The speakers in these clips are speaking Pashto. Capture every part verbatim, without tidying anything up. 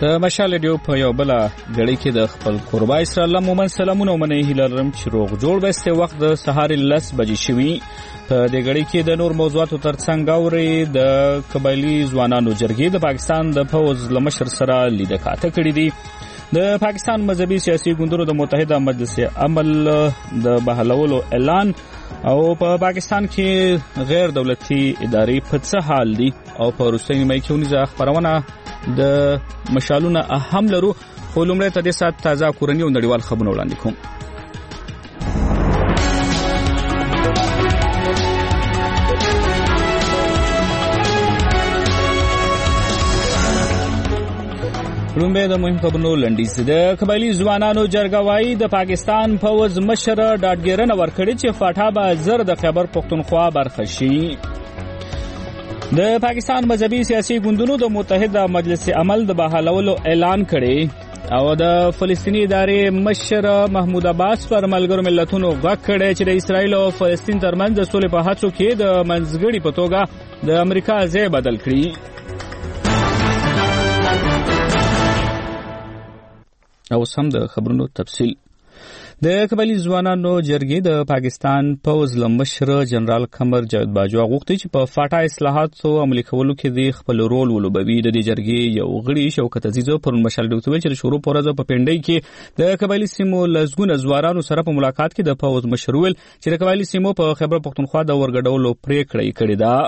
د مشال ډیو په یو بل غړي کې د خپل قربا اسرائیل مومن سلامونه ومنه هیلرم چې روغ جوړ بسته وخت د سهار لس بجې شوي په دې غړي کې د نور موضوعاتو ترڅنګ اوري د قبایلی ځوانانو جرګې د پاکستان د فوز لمشر سره لیدل کاته کړې دي د پاکستان مذهبي سیاسي ګوندونو د متحده مجلس عمل د بحالولو اعلان او په پا پاکستان کې غیر دولتي ادارې په څه حال دي او په روسي مې کې ونیزه خبرونه د مشالونه اهم لرو خو لومړی ته د سات تازه کورنۍ او نړیوال خبرونه وړاندې کوم. لومړی د مهم خبرونو لنډیز. د قبایلی ځوانانو جرګه وايي د پاکستان فوز مشر ډاډګیرنه ورکړي چې فاټا به زر د خیبر پختونخوا برخه شي. د پاکستان مذهبي سیاسي ګوندونو د متحده مجلس عمل د بحالولو اعلان کړي او د فلسطینی ادارې مشر محمود عباس پر ملګرو ملتونو غږ کړي چې د اسرایل او فلسطین ترمنځ د سولې په هڅو کې د منځګړي په توګه د امریکا ځای بدل کړي. او سم د خبرونو تفصیل. د قبایلی ځوانانو جرګې د پاکستان پوز لمشر جنرال قمر جاوید باجوا غوښتي چې په فاټا اصلاحاتو عملي کولو کې د خپل رول ولوبوي. د دې جرګې یو غړي شوکت عزیزو پر مشال ډوتوي چې شروع پورزه په پنډۍ کې د قبایلی سیمو لزګونه ځوانانو سره په ملاقات کې د پوز مشر ویل چې د قبایلی سیمو په خیبر پختونخوا د ورګډولو پریکړه کړې ده.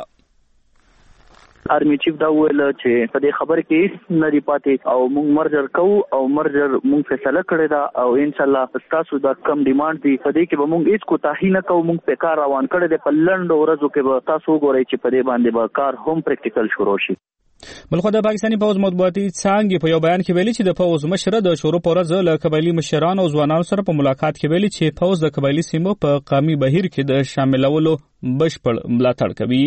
آرمی چیف دا ویل چې په دې خبر کې نری پاتې او موږ مرجر کوو او مرجر موږ فیصله کړی دا او ان شاء الله تاسو دا کم ډیماند دي په دې کې به موږ هیڅ کوتاهی نه کوو. موږ په کار روان کړی دی په لنډ ورځو کې به تاسو وګورئ چې په دې باندې به کار هم پریکټیکل شروع شي. بلخو د پاکستاني پوز مطبوعاتي څانګې په یو بیان کې ویلي چې د پوز مشر د شروع پورزه له قبایلی مشرانو او ځوانانو سره په ملاقات کې ویلي چې پوز د قبایلی سیمو په قومي بهیر کې د شاملولو بشپړ ملاتړ کوي.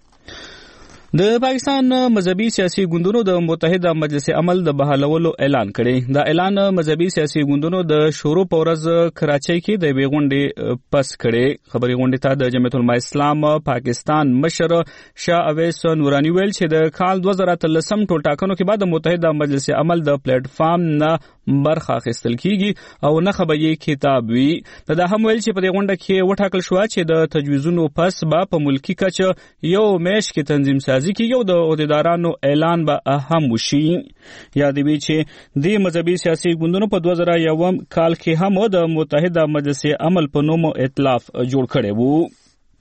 د پاکستان مذهبي سیاسي ګوندونو د متحده مجلس عمل د بحالولو اعلان کړي. دا اعلان مذهبي سیاسي ګوندونو د شروع پورز کراچۍ کې د بیغونډې پس کړي. خبري غونډې ته د جمعیت العلماء اسلام پاکستان مشر شاه اویس نورانی ویل چې د کال دوه زره اتلسم ټولټاکنو کې بعد د متحده مجلس عمل د پلیټ فارم نه برخه اخیستل کیږي او نه خبري کتاب وی. دا هم ویل چې په دې غونډه کې وټاکل شو چې د تجویزونو پس به په ملکی کچه یو میش کې تنظیم سازي کې یو د عہدیدارانو اعلان به اهم وشي. یاد وی چې د مذهبي سیاسي ګوندونو په دوه زره یوم کال کې هم د متحده مجلس عمل په نوم ائتلاف جوړ کړی وو.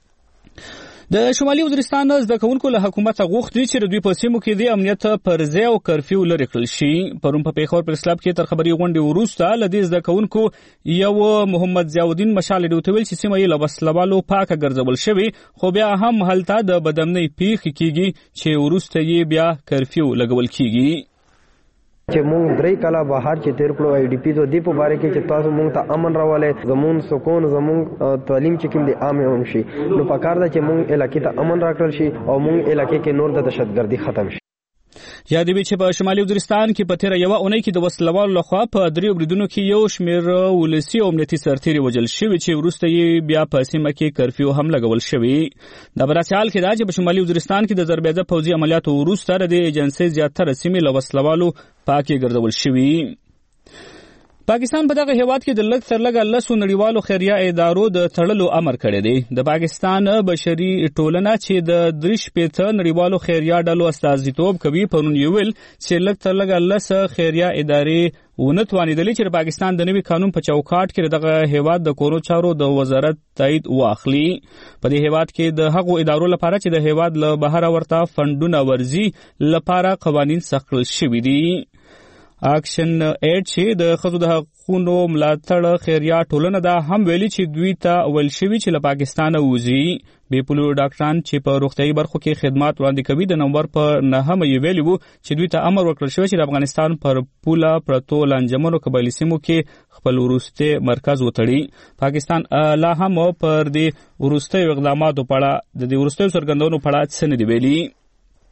د شمالي وزیرستان زده کوونکو له حکومت غوښتي چې دوی په سیمو کې د امنیت پر ځای او کرفیو لري کړل شي. پرون په پیښور پریس کلب کې تر خبري غونډې وروسته له دې زده کوونکو یو محمد ضیاءالدین مشال ډوتویل چې سیمه یې له وسلوالو پاکه ګرځول شوی خو بیا هم هلته د بدامنۍ پیښې کیږي چې وروسته یې بیا کرفیو لګول کیږي. چې مونږ درې کاله بهر چې تیر کړو آی ډی پی د دې په باره کې چې تاسو مونږ ته امن راولې زمون سکون زمون تعلیم چې کوم دي عام هم شي نو پکار ده چې مونږ علاقې ته امن راکړل شي او مونږ علاقې کې نور د دهشتګردي ختم شي. یاد وی چې په شمالي وزیرستان کې په تیر یو اونۍ کې د وسلوالو لخوا په دریو بریدونو کې یو شمیر ولسی او امنیتي سرتیري وژل شوی چې وروسته یې بیا په سیمه کې کرفیو هم لګول شوی. د براسال کې دا چې په شمالي وزیرستان کې د ضربېده پوځي عملیاتو وروسته د ایجنسۍ زیاتره سیمې له وسلوالو پاکي ګرځول شوی. پاکستان په دغه هیواد کې د لږ تر لږه لسو نړیوالو خیریه ادارو د تړلو امر کړی دی. د پاکستان بشري ټولنه چې د درې شپېته نړیوالو خیریه ډلو استازیتوب کوي پرون یې ویل چې لږ تر لږه لس خیریه ادارې ونه توانېدلې چې د پاکستان د نوي قانون په چوکاټ کې دغه هیواد د کورو چارو د وزارت تایید واخلي. په دې هیواد کې د هغو ادارو لپاره چې د هیواد له بهر ورته فندونه ورزي لپاره قوانین سخت کړل شوي دي. اکشن ایډ چې د ښځو د حقوقو ملاتړ خیریه ټولنه دا هم ویلي چې دوی ته ویل شوي چې له پاکستانه وځي. بې پولو ډاکټران چې په روغتیايي برخو کې خدمات وړاندې کوي د نومبر په نهمه یې ویلي وو چې دوی ته امر ورکړل شوی چې د افغانستان پر پوله پرتو لانجمنو قبایلي سیمو کې خپل وروستی مرکز وتړي. پاکستان لا هم پر دې وروستیو اقداماتو په اړه د دې وروستیو څرګندونو په اړه څه نه دي ویلي.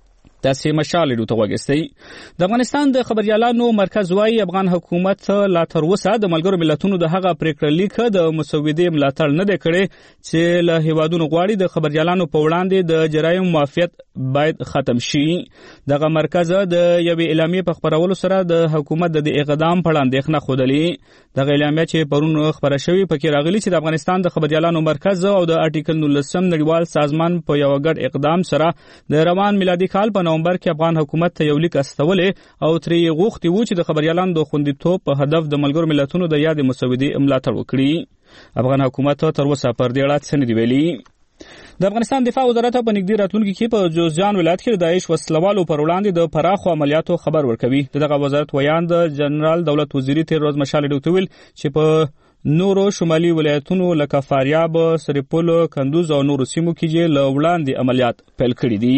تاسې مشال ډیو ته وګورئ. د افغانستان د خبريالانو مرکز وايي افغان حکومت لا تر اوسه د ملګرو ملتونو د هغه پریکړه لیک د مسودې ملاتړ نه دی کړی چې له هیوادونو غواړي د خبريالانو په وړاندې د جرایم معافیت باید ختم شي. دغه مرکز د یوې اعلامیې په خبرولو سره د حکومت د اقدام په اړه اندېښنه ښودلې. دغه اعلامیه چې پرون خبره شوې پکې راغلي چې د افغانستان د خبريالانو مرکز او د آرټیکل نولسم نړیوال سازمان په یو ګډ اقدام سره د روان میلادي کال په نومبر کې افغان حکومت ته یو لیک استولې او ترې غوښتي وو چې د خبريالانو د خوندیتوب په هدف د ملګرو ملتونو د یادې مسودې ملاتړ وکړي. افغان حکومت تر اوسه پر دې اړه څه نه دی ویلي. د افغانستان دفاع وزارت په نږدې راتلونکي کې په جوزجان ولایت کې د داعش وسلوالو پر وړاندې د پراخو عملیاتو خبر ورکوي. دغه وزارت ویان د جنرال دولت وزیری تیر ورځ مشال ډیو ویل چې په نورو شمالي ولایتونو لکه فاریاب، سرپل، کندوز او نورو سیمو کې له وړاندې عملیات پیل کړي دي.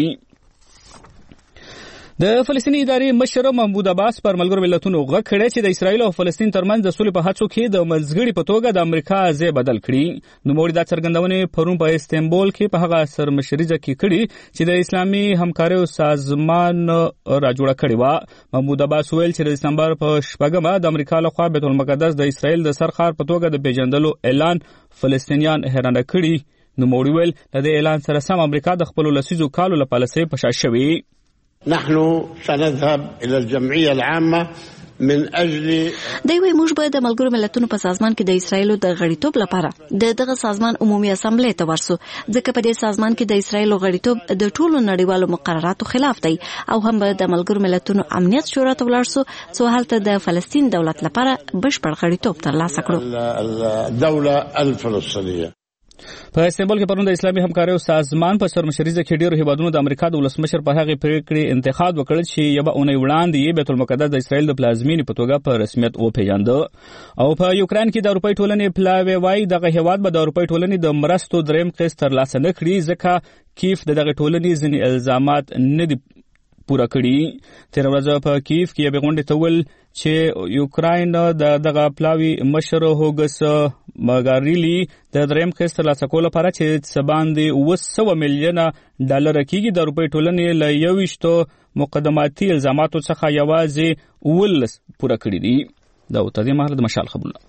د فلسطیني ادارې مشر محمود عباس پر ملګرو ملتونو غږ کړی چې د اسرایل او فلسطین ترمنځ د سولې په هڅو کې د منځګړي په توګه د امریکا ځای بدل کړي. نوموړي دا څرګندونې پرون په استانبول کې په هغه سرمشریزه کې کړي چې د اسلامي همکاریو سازمان راجوړه کړې وه. محمود عباس ویل چې د دسمبر په شپږمه د امریکا لخوا بیت المقدس د اسرایل د سرخار په توګه د پیژندلو اعلان فلسطینیان حیرانه کړي. نوموړي ویل د دې اعلان سره سم امریکا د خپلو لسیزو کالو له پالیسۍ په شا شوې. نحن سنذهب الى الجمعيه العامه من اجل دوی موږ به د ملګرو ملتونو په سازمان کې د اسرایلو د غړیتوب لپاره د دغه سازمان عمومي اسامبلې ته ورسو، ځکه په دې سازمان کې د اسرایلو غړیتوب د ټولو نړیوالو مقرراتو خلاف دی او هم به د ملګرو ملتونو امنیت شورا ته ولاړ سو څو هلته د فلسطین دولت لپاره بشپړ غړیتوب ترلاسه کړو. الدوله الفلسطینیه په استانبول کې پرون د اسلامي همکاریو سازمان په سرمشریزه کې ډیرو هیوادونو د امریکا د ولسمشر په هغه پریکړې انتخاب وکړ چې یوه اونۍ وړاندې بیت المقدس د اسرایل د پلازمینې په توګه په رسمیت وپیژانده. او په یوکران کې د اروپای ټولنې پلاوی وايي دغه هیواد به د اروپای ټولنې د مرستو دریم قسط ترلاسه نه کړي ځکه کیف د دغه ټولنې ځینې الزامات نه دي پوره کړي. تیر ورځ په کیف کې یوې غونډې ته ویل چې یوکراین د دغه پلاوی مشر هوګس مګاریلی د دریم قسط ترلاسه کولو لپاره چې څه باندې اوه سوه میلیونه ډالر کېږي د اروپای ټولنې له یوویشتو مقدماتي الزاماتو څخه یوازې اوولس پوره کړي دي. دا تر دې مهاله د مشال خبرونه.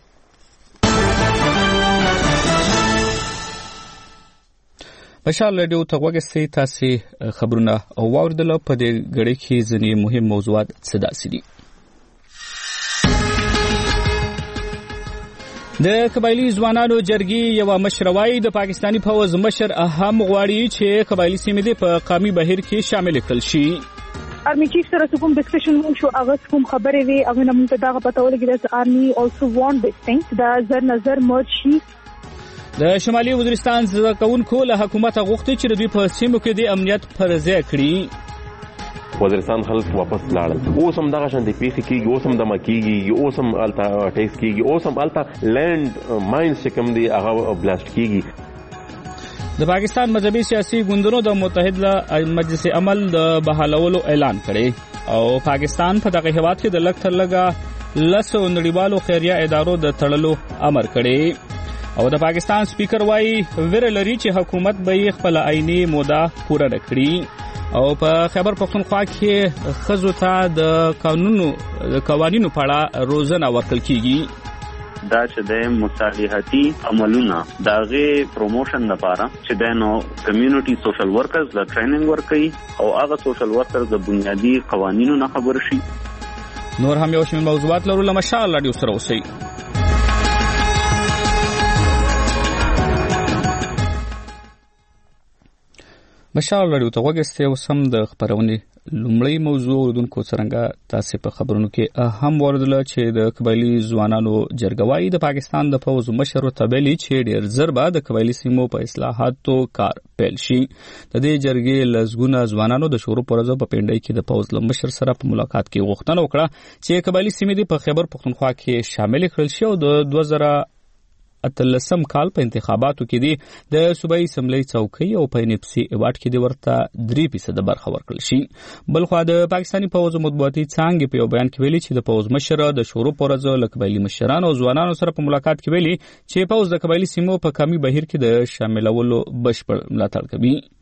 مشال ډیو ته وګورئ تاسې خبرونه او واوریدل. په دې غړي کې ځینې مهم موضوعات څه داسې دي. د قبایلی ځوانانو جرګې یو مشر وايي د پاکستاني فوج مشر هم غواړي چې قبایلی سیمې په قومي بهیر کې شامل کړل شي. آرمی چیف سره کوم ډسکشن مو شو هغه کوم خبرې وي هغه موږ ته دا پته ولګی چې آرمی also want this thing دا زر نظر مرج شي. د شمالي وزیرستان ځواکونکو له حکومت غوښتي چې د دوی په سیمو کې د امنیت پرځای کړي. وزیرستان خلک واپس لاړل. اوس هم دغه شان د پیښې کېږي، اوس هم دمه کېږي، اوس هم هلته ټیکس کېږي، اوس هم هلته لینډ ماینز چې کوم دي هغه بلاسټ کېږي. د پاکستان مذهبي سیاسي ګوندونو د متحد مجلس عمل د بحالولو اعلان کړی او پاکستان په دغه هیواد کې د لږ تر لږه لسو نړیوالو خیریه ادارو د تړلو امر کړی. او د پاکستان سپیکر وايي ویره لري چې حکومت به یې خپل عیني موده پوره کړي. او په خیبر پختونخوا کې ښځو ته د قانونو د قوانینو په اړه روزنه ورکړل کیږي. دا چې د مصالحتي عملونه داغه پروموشن لپاره چې د نو کمیونټي سوشل ورکرز د ټریننګ ورکړي او هغه سوشل ورکرز د بنیادی قوانینو نه خبر شي. نور هم یو شمېر موضوعات لرو. مشال رادیو سره اوسئ. مشال رادیو ته وګورئ. اوس هم د خبرونې لومړی موضوع اوردونکو څرنګه تاسې په خبرونو کې هم واوریدله چې د قبایلي ځوانانو جرګه وايي د پاکستان د پوځ مشر ورته ویلي چې ډېر ژر به د قبایلي سیمو په اصلاحاتو کار پیل شي. د دې جرګې لسګونه ځوانانو د شروع پر ورځ په پنډۍ کې د پوځ له مشر سره په ملاقات کې غوښتنه وکړه چې قبایلي سیمې په خیبر پختونخوا کې شامل کړل شي او د دوه زره اتلسم کال په انتخاباتو کې دی د صوبایي اسمبلی څوکۍ او په ان اف سي ایوارډ کې دی ورته درې فیصده برخه ورکړل شي. بلخوا د پاکستاني پوځ مطبوعاتي څانګې په یو بیان کې ویلي چې د پوځ مشر د شروع پر ورځ له قبایلي مشرانو او ځوانانو سره په ملاقات کې ویلي چې پوځ د قبایلي سیمو په قومي بهیر کې د شاملولو بشپړ ملاتړ کوي.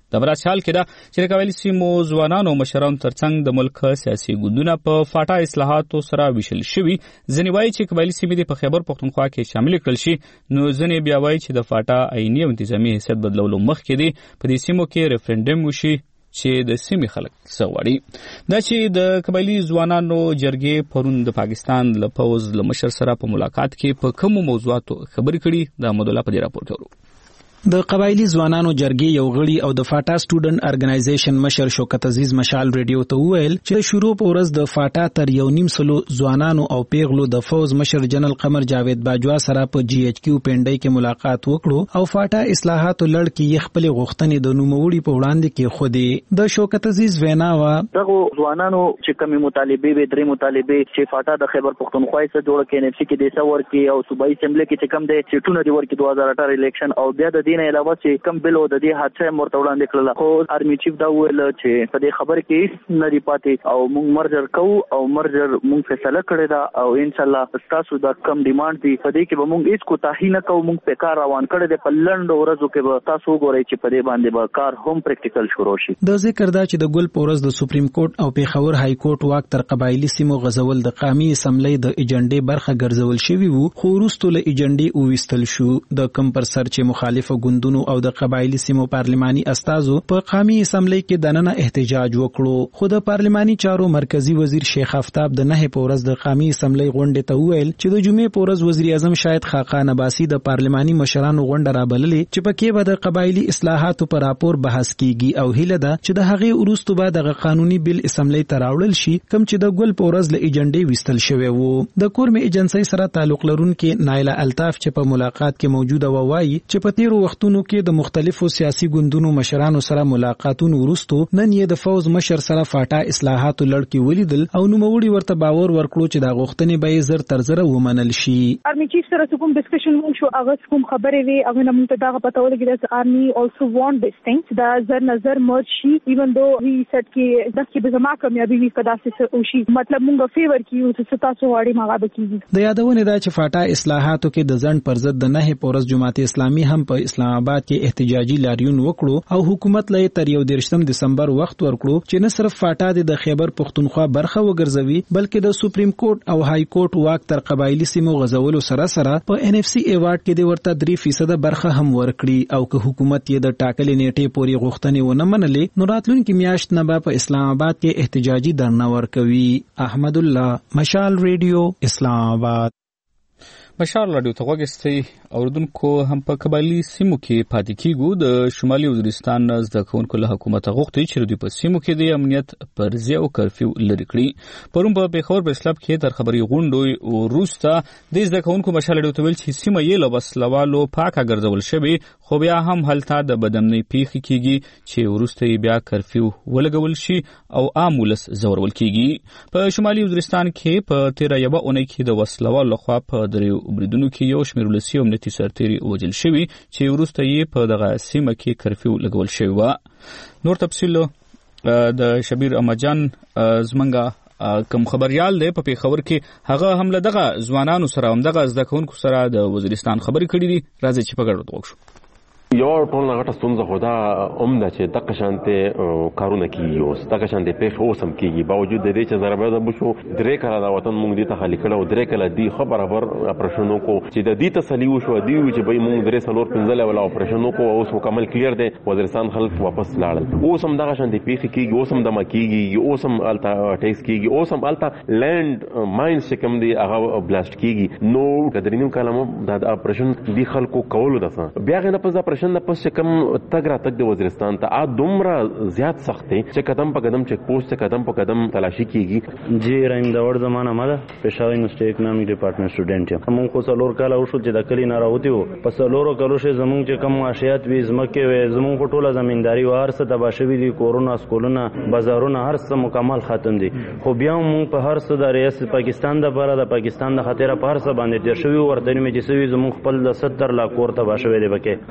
د برا حال کې دا چې قبایلی سیمو ځوانانو مشرانو ترڅنګ د ملک سیاسي ګوندونه په فاټا اصلاحاتو سره ویشل شوي. ځینې وایي چې قبایلی سیمې د خیبر پښتونخوا کې شامل کړل شي، نو ځینې بیا وایي چې د فاټا عیني او انتظامی حیثیت بدلولو مخکې دی په دې سیمو کې ریفرنډم وشي چې د سیمې خلک څه غواړي. دا چې د قبایلی ځوانانو جرګې پرون د پاکستان له پوځ له مشر سره په ملاقات کې په کومو موضوعاتو خبرې کړي، د احمد الله په دې راپور کې ورو. د قبایلی ځوانانو جرګې یو غړي او د فاټا سټوډنټ ارګنایزیشن مشر شوکت عزیز مشال ریډیو ته وویل چې شروع په ورځ د فاټا تر یو نیم سلو ځوانانو او پیغلو د فوز مشر جنرال قمر جاوید باجوا سره په جی ایچ کیو پنډای کې ملاقات وکړو او فاټا اصلاحاتو لړ کې خپل غوښتنې د نوموړي په وړاندې کې خودي. د شوکت عزیز وینا وا دغه ځوانانو چې کومې مطالبه به درې مطالبه چې فاټا د خیبر پښتونخوا سره جوړ کې ان اف سی کې د سور کې او صوبایي اسمبلی کې چې کم دي سیټونه دی ورکې دوه هزار اته الیکشن او بیا د دین علاوه چې کم بل د دې حادثه مرته وړاندې کړل. خو آرمي چیف دا ویل چې په دې خبر کې نری پاتې او موږ مرجر کوو او مرجر موږ فیصله کړی دا او ان شاء الله تاسو دا کم ډیماند دي په دې کې به موږ هیڅ کوتاهی نه کوو. موږ په کار روان کړی دی، په لنډ ورځو کې به تاسو وګورئ چې په دې باندې به کار هم پریکټیکل شروع شي. د ذکر دا چې د ګل پورز د سپریم کورټ او پیښور های کورټ واک تر قبایلی سیمو غزول د قومي اسمبلی د ایجنډې برخه ګرځول شوی وو، خو وروسته له ایجنډې وویستل شو. د کم پر سر چې مخالفه ګوندونو او د قبایلی سیمو پارلماني استازو په قومي اسمبلی کې دننه احتجاج وکړو. خو د پارلماني چارو مرکزی وزیر شیخ آفتاب د نه په ورځ د قومي اسمبلی غونډې ته وویل چې د جمعې په ورځ وزیر اعظم شاهد خاقان عباسي د پارلماني مشرانو غونډه رابللې چې پکې به د قبایلی اصلاحاتو پر راپور بحث کیږي او هیله ده چې د هغې وروسته به د قانوني بل اسمبلی ته راوړل شي کوم چې د ګل په ورځ له ایجنډې ویستل شوی وو. د کورمي ایجنسی سره تعلق لرونکي نایله الطاف چې په ملاقات کې موجوده و وایي چې په تیرو وختونو کې د مختلفو سیاسي ګوندونو مشرانو سره ملاقاتونو وروسته نن یې د فوز مشر سره فاټا اصلاحاتو لړ کې ولیدل او نوموړي ورته باور ورکړو چې دا غوښتنې به یې زر تر زره ومنل شي. آرمي چیف سره کوم ډسکشن مو شو، هغه کوم خبرې وي، هغه موږ ته دا پته ولګی چې آرمي also want this thing دا زر نظر مرج شي even though he said کې د کې به زما کامیابی وي کدا څه وشي، مطلب موږ فیور کیو چې تاسو واړی ما غاړه کیږي. د یادونه دا چې فاټا اصلاحاتو کې د ځند پر ضد د نه پورز جماعت اسلامي هم په اسلام آباد کې احتجاجي لاریون وکړو او حکومت لې تر یو دیرشم دسمبر وخت ورکړو چې نه صرف فاټا د خیبر پښتونخوا برخه وګرځوي بلکې د سپریم کورټ او های کورټ واک تر قبایلی سیمو غزولو سره سره په ان اف سی ایوارډ کې د ورته درې فیصد برخه هم ورکړي او که حکومت یې د ټاکلې نیټې پورې غوښتنې ونه منلې نو راتلونکي میاشت نه به په اسلام آباد کې احتجاجي درنه ورکوي. احمد الله مشال ریډیو اسلام آباد. مشال راډیو ته غوږ اوردونکو هم په قبایلی سیمو کې پاتې کیږو. د شمالي وزیرستان زده کوونکو له حکومت غوښتي چې دوی په سیمو کې د امنیت پرځې او کرفیو لرې کړي. پرون په پیښور پریس کلب کې تر خبري غونډې وروسته د زده کوونکو مشال راډیو ته ویل چې سیمه یې له وسلوالو پاکه ګرځول شوې، خو بیا هم هلته د بدامنۍ پیښې کیږي چې وروسته یې بیا کرفیو ولګول شي او عام ولس ځورول کیږي. په شمالي وزیرستان کې په تیره یوه اونۍ کې د وسلوالو لخوا په دریو بریدونو کې یو شمېر ولسي امنیتي سرتیري وژل شوي چې وروسته یې په دغه سیمه کې کرفیو لګول شوی و. نور تفصیل د شبیر احمدجان زمونږ کوم خبريال دی په پیښور کې، هغه هم له دغه ځوانانو سره هم دغه زده کوونکو سره د وزیرستان خبرې کړې دي. راځي چې په ګډه وګورو. یو ټول غټه ستونزه خو دا عمده چې دغه شانته کارونه کیږي، اوس دغه شانته پیښه اوس هم کیږي، باوجود د دې چې ضربه ده بشو درې کاله د وطن مونږ دې ته خالی کړو، درې کاله دی خو برابر اپریشنونو کو چې د دې تسلی وشو دی چې به مونږ درې سلور پنځله ولا اپریشنونو کو اوس مکمل کلیر دی، وزیرستان خلک واپس لاړل. اوس هم دغه شانته پیښه کیږي، اوس هم دمه کیږي، اوس هم التا ټیکس کیږي، اوس هم التا لینډ ماینز چې کوم دی هغه بلاست کیږي. نو کدرینو کلمه د اپریشن دی خلکو کولو ده بیا غنه په اپریشن نه پس چې کوم تګ را تګ د وزیرستان ته ا دومره زیات سخت دی چې قدم په قدم چیک پوسټ ته قدم په قدم تلاشي کیږي. جی رحیم داور زمانہ مده پېښور یونیورسيټي اکونومیک ډپارټمنټ سټوډنټ یم. موږ خو څلور کاله وشو چې د کلی نه راوتی وو، په څلورو کالو شه زموږ چې کوم معاشيات وي زمکه وي زموږ په ټوله زمینداری و هر څه تبا شوی دي، کورونا سکولونه بازارونه هر څه مکمل ختم دي. خو بیا موږ په هر څه د ریاست پاکستان د بره د پاکستان د خاطر په هر څه باندې تیر شوی ورته مې چې سوي زموږ خپل د ستر لا کور تبا شوی دی بکه خو د خدای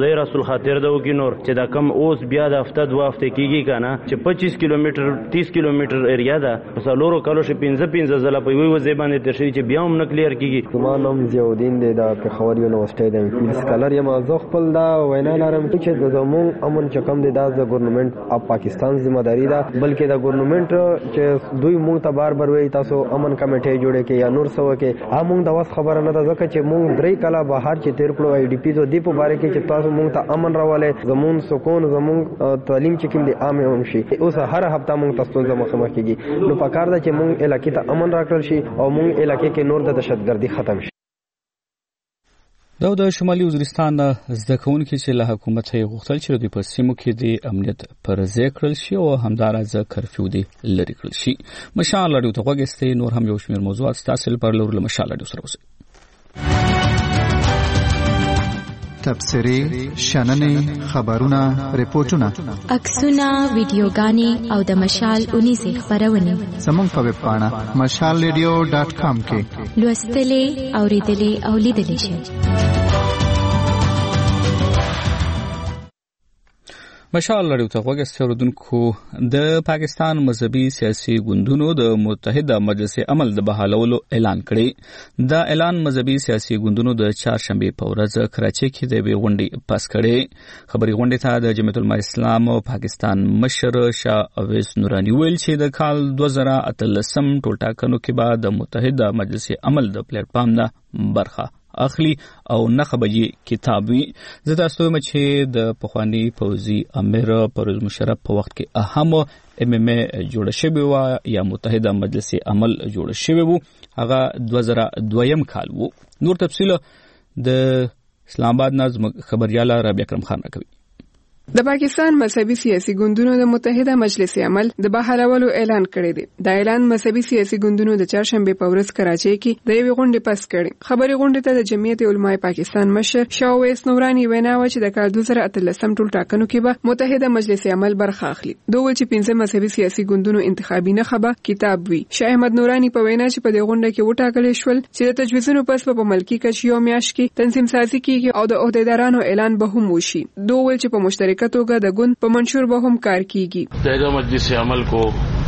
خدای رسول خاطر دا وکي نور چې دا کم اوس بیا د هفته دوه هفته کیږي کنه چې پچیس کیلومتر تیس کیلومتر ایریا ده څلورو کالو شي پنځه پنځه ځله په یوه ځای باندې تر شي چې بیا هم نه کلیر کیږي. زما نوم ضیاءالدین دی د پېښور یونیورسيټي د ایم فیل سکالر یم. زه خپل دا وینا لرم چې زموږ امن چې کوم دی دا د ګورنمنت اف پاکستان ذمہ داری ده بلکې د ګورنمنت چې دوی مونږ ته بار بار وایي تاسو امن کمیټه جوړه کې یا نور څه وکړي همون د واس خبره نه ده ځکه چې مونږ درې کاله بهر چې تیر کړو آی ډی پی د دې په باره کې چې تاسو مونږ ته امن راولې زمون سکون زمون تعلیم چې کوم دی عام هم شي اوس هر هفته مونږ تاسو ته مخامخ کیږي نو پکار ده چې مونږ علاقې ته امن راکړل شي او مونږ علاقې کې نور د دهشتګردي ختم شي. دا د شمالي وزیرستان زده کوونکي چې له حکومت یې غوښتل چې دوی په سیمو کې د امنیت پر ځای کړل شي او همدارنګه کرفیو دی لري کړل شي. مشال لري ته وګستې نور هم یو شمېر موضوعات تاسو پر لور له مشال لري سره وسی تبصری شننې خبرونه ریپورتونه عکسونه ویډیوګانې او د مشال اونیزه خبرونه زموږ په ویب پاڼه مشال ریډیو ډاټ کام کې لوستلې اوریدلې او لیدلې شئ. مشال لري ته وګستې اوردونکو د پاکستان مذهبي سیاسي ګوندونو د متحده مجلس عمل د بحالولو اعلان کړی. دا اعلان مذهبي سیاسي ګوندونو د چهارشنبه په ورځ کراچۍ کې د وی غونډې پاس کړي. خبري غونډې ته د جمعیت العلماء اسلام او پاکستان مشر شاه اویس نورانی ویل چې د کال دوه زره اتلسم ټولټاکنو کې بعد د متحده مجلس عمل د پلیټ فارم نه برخه اخلي او نخبجي کتاب وی. زه تاسو ته چې د پخوانی پوزي امیر پرویز مشرف په وخت کې اهم ام ام جوړ شوی و یا متحده مجلس عمل جوړ شوی وو هغه دوه زره دویم کال وو. نور تفصیل د اسلام آباد نظم خبرياله رابعه اکرم خان راکوي. د پاکستان مذهبي سیاسي ګوندونو د متحده مجلس عمل د بحالولو اعلان کړی دی. دا اعلان مذهبي سیاسي ګوندونو د چهارشنبه په ورځ کراچۍ کې د یوې غونډې پاس کړي. خبري غونډې ته د جمعیت علماء پاکستان مشر شاه اویس نورانی وینا و چې د کال دوه زره اتلسم ټولټاکنو کې به متحده مجلس عمل برخه اخلي. دوه چې پنځه مذهبي سیاسي ګوندونو انتخابي نخبه کتاب وی. شاه احمد نورانی په وینا چې په دې غونډه کې وټاکل شول چې د تجویزونو پس په ملکی کچ یو میاشت کې تنظیم سازي کیږي او د عہدیدارانو اعلان به هم وشي. دوه چې په مشترک توګه د ګوند په منشور به هم کار کیږي. متحده مجلس عمل کو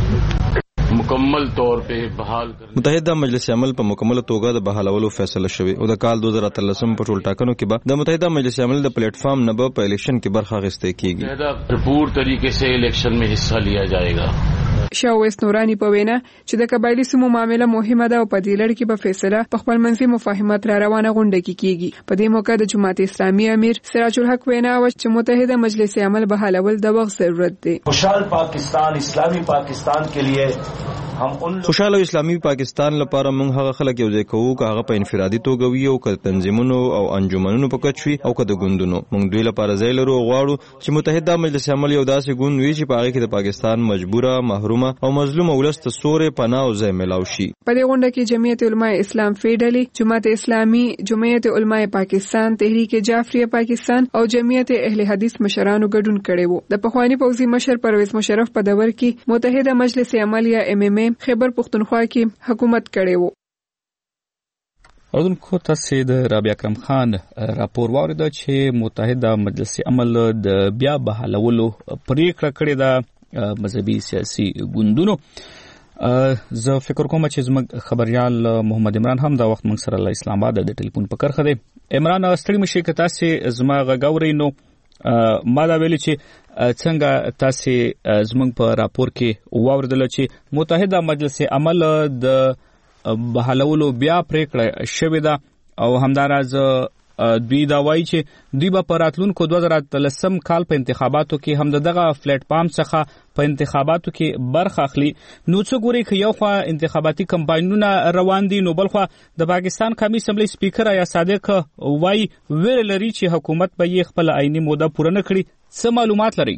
مکمل طور په بحال کړ. متحده مجلس عمل په مکمل توګه د بحالولو فیصله شوی او د کال دوه زره اتلسم په ټولټاکنو کې به د متحده مجلس عمل د پلیټ فارم نه په الیکشن کې برخه اخیستل کیږي. دا بھرپور طریقے سے الیکشن میں حصہ لیا جائے گا. شاه اویس نورانی په وینا چې د قبایلی سیمو معاملې مهمه ده او په دې لړ کې به فیصله په خپل منځي مفاهمت را روانه غونډه کې کیږي. په دې موقع د جماعت اسلامي امیر سراج الحق وینا و چې متحده مجلس عمل بحالول د وخت ضرورت دی. خوشحال پاکستان اسلامی پاکستان کے لیے خوشحال اسلامی پاکستان لپاره موږ هغه خلک یو ځای کوو که هغه په انفرادي توګه وي او که تنظیمونو او انجمنونو په کچ وي او که د ګوندونو. موږ دوی لپاره ځای لرو او غواړو چې متحده مجلس عمل یو داسې ګوند وي چې په هغه کې د پاکستان مجبوره محرومه او مظلومه ولس ته سورې پناه او ځای ملاو شي. په دې غونډه کې جمعیت علماء اسلام فیډلی، جماعت اسلامي، جمعیت علماء پاکستان، تحریک جعفریه پاکستان او جمعیت اهل حدیث مشرانو ګډون کړی وو. د پخوانی پوځي مشر پرویز مشرف په دور کې متحده مجلس عمل یا ام ام ای خیبر پختونخوا کې حکومت کړی وو. اردوونکو تاسو د رابعه اکرم خان راپور واورید چې متحده مجلس عمل د بیا بحالولو پریکړه کړې ده مذهبي سیاسي ګوندونو. زه فکر کوم چې زموږ خبريال محمد عمران هم دا وخت موږ سره له اسلام آباد د ټلیفون په کرخه دی. عمران ستړي مشي که تاسو زما غوړی نو ما دا ویل چې څنګه تاسو زموږ په راپور کې واوردل چې متحده مجلس عمل د بحالولو بیا پریکړه شوې ده او همدارنګه دوی دا وایي چې دوی به په راتلونکو دوه زره اتلسم کال په انتخاباتو کې هم دغه پلیټ فارم څخه په انتخاباتو کې برخه اخلي. نو څه ګوري چې یو خوا انتخاباتي کمپاینونه روان دي نو بل خوا د پاکستان قومي اسمبلی سپیکر یا صادق وایي ویل لري چې حکومت به یې خپل عیني موده پوره نه کړي. څه معلومات لري؟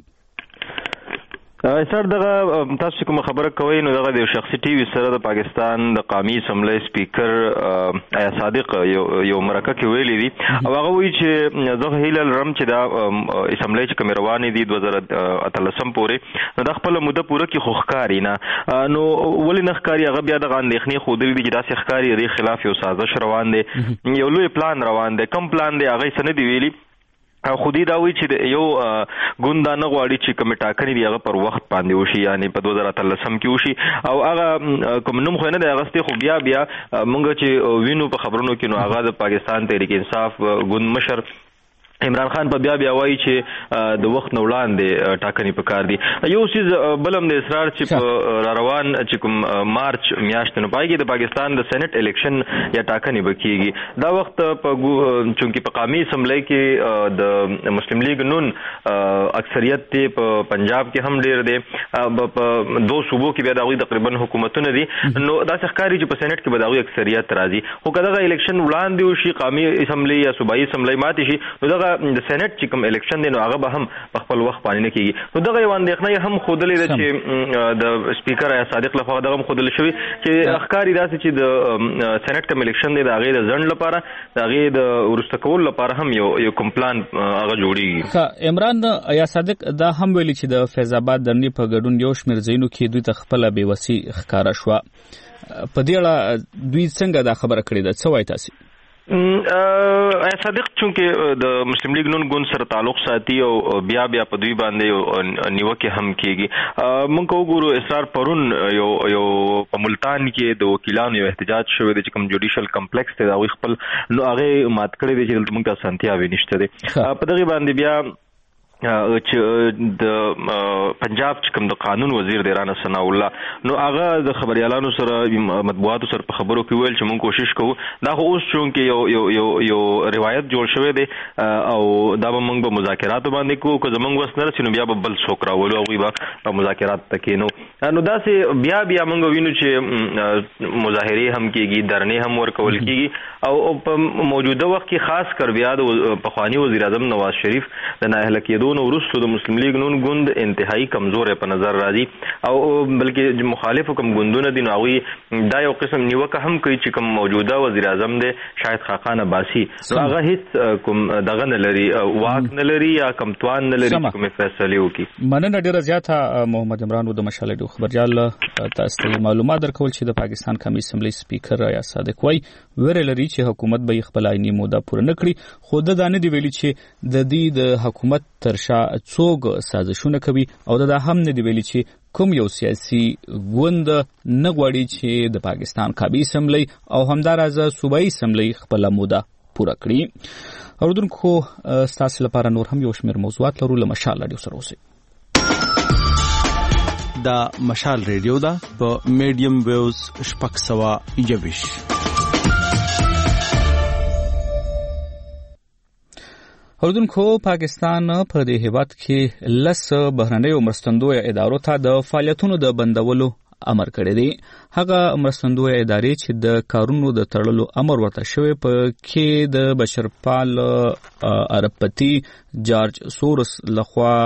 سر دغه تاسو کوم خبره کوي نو دغه د شخصي ټي وي سره د پاکستان د قومي اسمبلی سپیکر آیا صادق یو یو مرکه کې ویلي دي او هغه وایي چې دغه هیله لرم چې د اسمبلی چې کوم روانې دي دوه زره اتلسم پورې نو د خپل موده پوره کې خوخکاری نه نو ولې نه ښکاری هغه بیا د اندېښنې خودلې دي چې داسې ښکاری ری خلاف یو سازش روان دی یو لوی پلان روان دی. کم پلان دی هغه څه نه دی ویلي خودي دا وی چې یو ګوند نه غواړي چې کوم ټاکنې دی هغه پر وخت باندې وشي یعنی په دوه زره اتلسم کې وشي او هغه کوم نوم خو نه دی هغه خو بیا بیا مونږ چې وینو په خبرونو کې نو هغه د پاکستان تحریک انصاف ګوند مشر عمران خان په بیا بیا وایي چې د وخت نه وړاندې ټاکنې پکار دي. یو څیز بلم د اصرار چې په را روان چې کوم مارچ میاشت نه پای کې د پاکستان د سېنات الیکشن یا ټاکنې بکیږي دا وخت په چونکی په قومي اسمبلی کې د مسلم لیگ نون اکثریت ته په پنجاب کې هم ډیر دی په دوه صوبو کې بیا دغه تقریبا حکومتونه دي نو دا ښکاری چې په سېنات کې به دغه اکثریت راځي خو کله دا الیکشن وړاندې وشي قومي اسمبلی یا صوبایي اسمبلی ماتې شي نو دغه د سېنات چې کوم الیکشن دی نو هغه به هم په خپل وخت باندې نه کیږي نو دغه یو اندېښنه هم خودلې ده چې د سپیکر یا صادق لخوا دغه هم خودل شوی چې اخکاری داسې چې د سېنات کوم الیکشن دی د هغه د ځند لپاره د هغه د ورسته کول لپاره هم یو یو کوم پلان هغه جوړیږي. عمران یا صادق دا هم ویلي چې د فیض آباد درنی په ګډون یو شمېر ځایونو کې دوی ته خپل بېوسي ښکارا شوه په دې اړه دوی څنګه دا خبره کړې ده څه وایي تاسو؟ صادق چونکه د مسلم لیگ نون ګوند سره تعلق ساتي او بیا بیا په دوی باندې نیوکه هم کیږي مونږ کو ګورو اصرار پرون یو یو په ملتان کې د وکیلانو یو احتجاج شوی د کوم جوډیشل کمپلیکس ته دا خپل نو هغه مات کړی دی چې موږ ته سنتیا ونیشته دي په دغه باندې بیا چې د پنجاب چې کوم د قانون وزیر دی رانا ثنا الله نو هغه د خبريالانو سره مطبوعاتو سره په خبرو کې ویل چې موږ کوشش کوو دا خو اوس چونکه یو یو یو یو روایت جوړ شوی دی او دا به موږ په مذاکرات باندې کوو که زموږ وس نه رسېنو بیا به بل څوک راولو هغوی به په مذاکرات ته کېنو نو داسې بیا بیا موږ وینو چې مظاهرې هم کېږي درنې هم ورکول کېږي او په موجوده وخت کې خاص کر بیا د پخواني وزیر اعظم نواز شریف د نااهله کېدو نو ورستو د مسلم لیگ نون ګوند انتهایی کمزور په نظر راځي او بلکې مخالفو کوم ګوندونه دي نو هغوی دا یو قسم نیوکه هم کوي چې کوم موجوده وزیر اعظم دی شاید خاقان عباسي هغه هیڅ کوم دغه نه لري واک نه لري یا کوم توان نه لري کوم فیصله وکړي. مننه ډیره زیاته محمد عمران د مشال ډیو خبرجال تاسو ته معلومات درکول چې د پاکستان قومي اسمبلی سپیکر یا صادق وای ویل لري چې حکومت به خپل عیني موده پوره نکړي خو د دانه دی ویلي چې د دې د حکومت تر شا څوک سازشونه کوي او دا هم نه دی ویلي چې کوم یو سیاسي ګوند نه غواړي چې د پاکستان قومي اسمبلی او همدارازه صوبایي اسمبلی خپل موده پوره کړي. اوردونکو تاسو لپاره نور هم یو شمېر موضوعات لرو له مشال رادیو سره اوسئ. دا مشال ریډیو دا په میډیم ویوز شپږ سوه یوویش. اوردونکو پاکستان په دې هیواد کې لس بهرنیو مرستندویه ادارو ته د فعالیتونو د بندولو امر کړی دی. هغه مرستندویه ادارې چې د کارونو د تړلو امر ورته شوی په کې د بشرپال عربپتی جارج سورس لخوا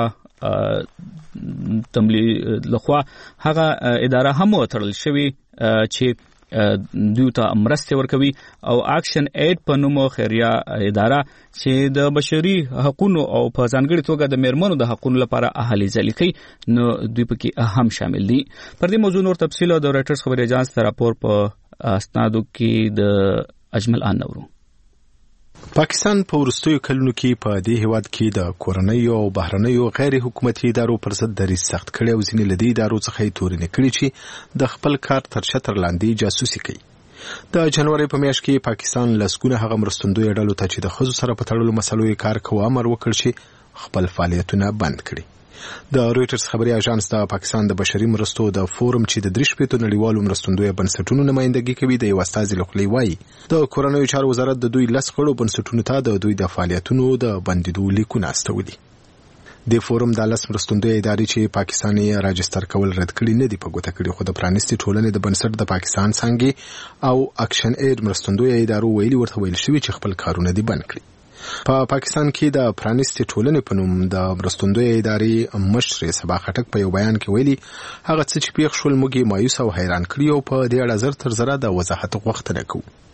تملی لخوا هغه اداره هم وتړل شوی چې دوی ته مرسته ورکوي او اکشن اید په نوم خیریه اداره چې د بشري حقوقو او په ځانګړي توګه د میرمنو د حقوقو لپاره اهلي ځلې کوي نو دوی پکې هم شامل دي. پر دې موضوع نور تفصیل د رائټرز خبري اژانس ته راپور په اسنادو کې د اجمل ان نورو. پاکستان په ورستیو کلونو کې په دې هیواد کې د کورنیو او بهرنیو غیر حکومتي ادارو پر ضد دریځ سخت کړی او ځینې له دې ادارو څخه یې تورنې کړي چې د خپل کار تر شتر لاندې جاسوسي کوي. د جنوري په میاشت کې پاکستان لسګونه هغه مرستندوی ډلو ته چې د ښځو سره په تړلو مسلو یې کار کوي امر وکړ چې خپل فعالیتونه بند کړي. د رويټرز خبري اژانس د پاکستان د بشري مرستو د فورم چې د درې شپېتو نړیوالو مرستندوی بنسټونو نمائندګي کوي د یو استازي لخوا وایي د کورنیو چارو وزارت د دوی لس غړو بنسټونو ته د دوی د فعالیتونو د بندیدو لیکونه استولي. د فورم د لس مرستندوی ادارې چې پاکستان یې راجستر کول رد کړي نه دي په ګوته کړي خو د پرانیستي ټولنې د بنسټ د پاکستان څنګه او اکشن اید مرستندوی ادارو ویلي ورته ویل شوی چې خپل کارونه دي بند کړي. په پا پاکستان کې د پرانیستي ټولنې په نوم د مرستندوی ادارې مشر صبا خټک په یو بیان کې ویلي هغه څه چې پیښ شول موږ مایوس او حیران کړي او په دې اړه زر تر زره د وضاحت غوښتنه کوو.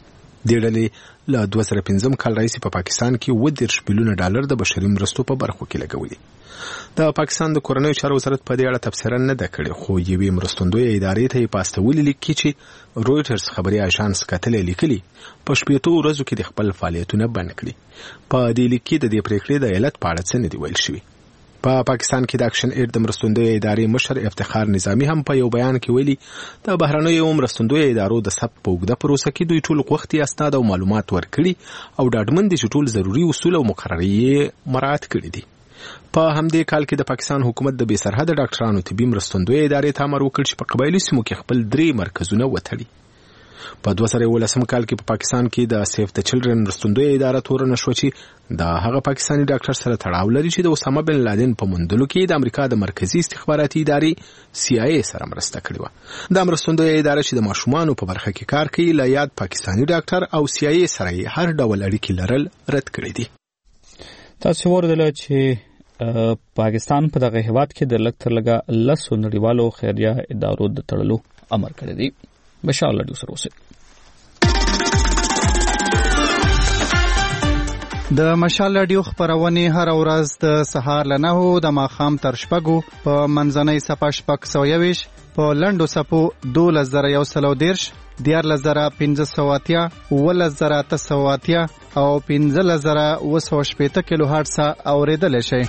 دې ډلې له دوه زره پنځم کال راهیسې په پاکستان کې اووه دېرش میلیونه ډالر د بشري مرستو په برخو کې لګولي. د پاکستان د کورنیو چارو وزارت په دې اړه تبصره نه ده کړې، خو یوې مرستندویه ادارې ته یې په استولي لیک کې چې رویټرز خبري اژانس کتلې لیکلي په شپېتو ورځو کې د خپل فعالیتونه بند کړي. په دې لیک کې د دې پریکړې د علت په اړه څه نه دی ویل شوي. په پا پاکستان کې د اکشن اید د مرستندویه ادارې مشر افتخار نظامی هم په یو بیان کې ویلي د بهرنیو مرستندویه ادارو د ثبت په اوږده پروسه کې دوی ټول غوښتي اسناد او معلومات ورکړي او ډاډمن دي چې ټول ضروري اصول او مقررې مراعات کړي دي. په همدې کال کې د پاکستان حکومت د بې سرحده ډاکټرانو طبي مرستندویه ادارې ته امر وکړ چې په قبایلي سیمو کې خپل درې مرکزونه وتړي. په دوه زره یولسم کال کې په پاکستان کې د سیف د چلډرن مرستندویه اداره تورنه شوه چې د هغه پاکستاني ډاکټر سره تړاو لري چې د اسامه بن لادن په موندلو کې د امریکا د مرکزی استخباراتي ادارې سی آی ای سره مرسته کړې وه. د مرستندویه اداره چې د ماشومانو په برخه کې کار کوي له یاد پاکستاني ډاکټر او سی آی ای سره هر ډول اړیکې لرل رد کړي دي. تاسو ورته چې پاکستان په دغه هیواد کې د لږ تر لږه لسو نړیوالو خیریه ادارو د تړلو امر کړی دی. بشار لډو سره اوسئ. د مشال رادیو خبرونه هر ورځ د سهار له نهو د ماښام تر شپږو په منځنۍ صفه شپږ سوه یویشت په لنډو صفو دولس زره یو سل او دېرش دیارلس زره پنځه سوه اتیا اوولس زره اته سوه اتیا او پنځلس زره اوه سوه شپېته کیلو هرټز اورېدلی شئ.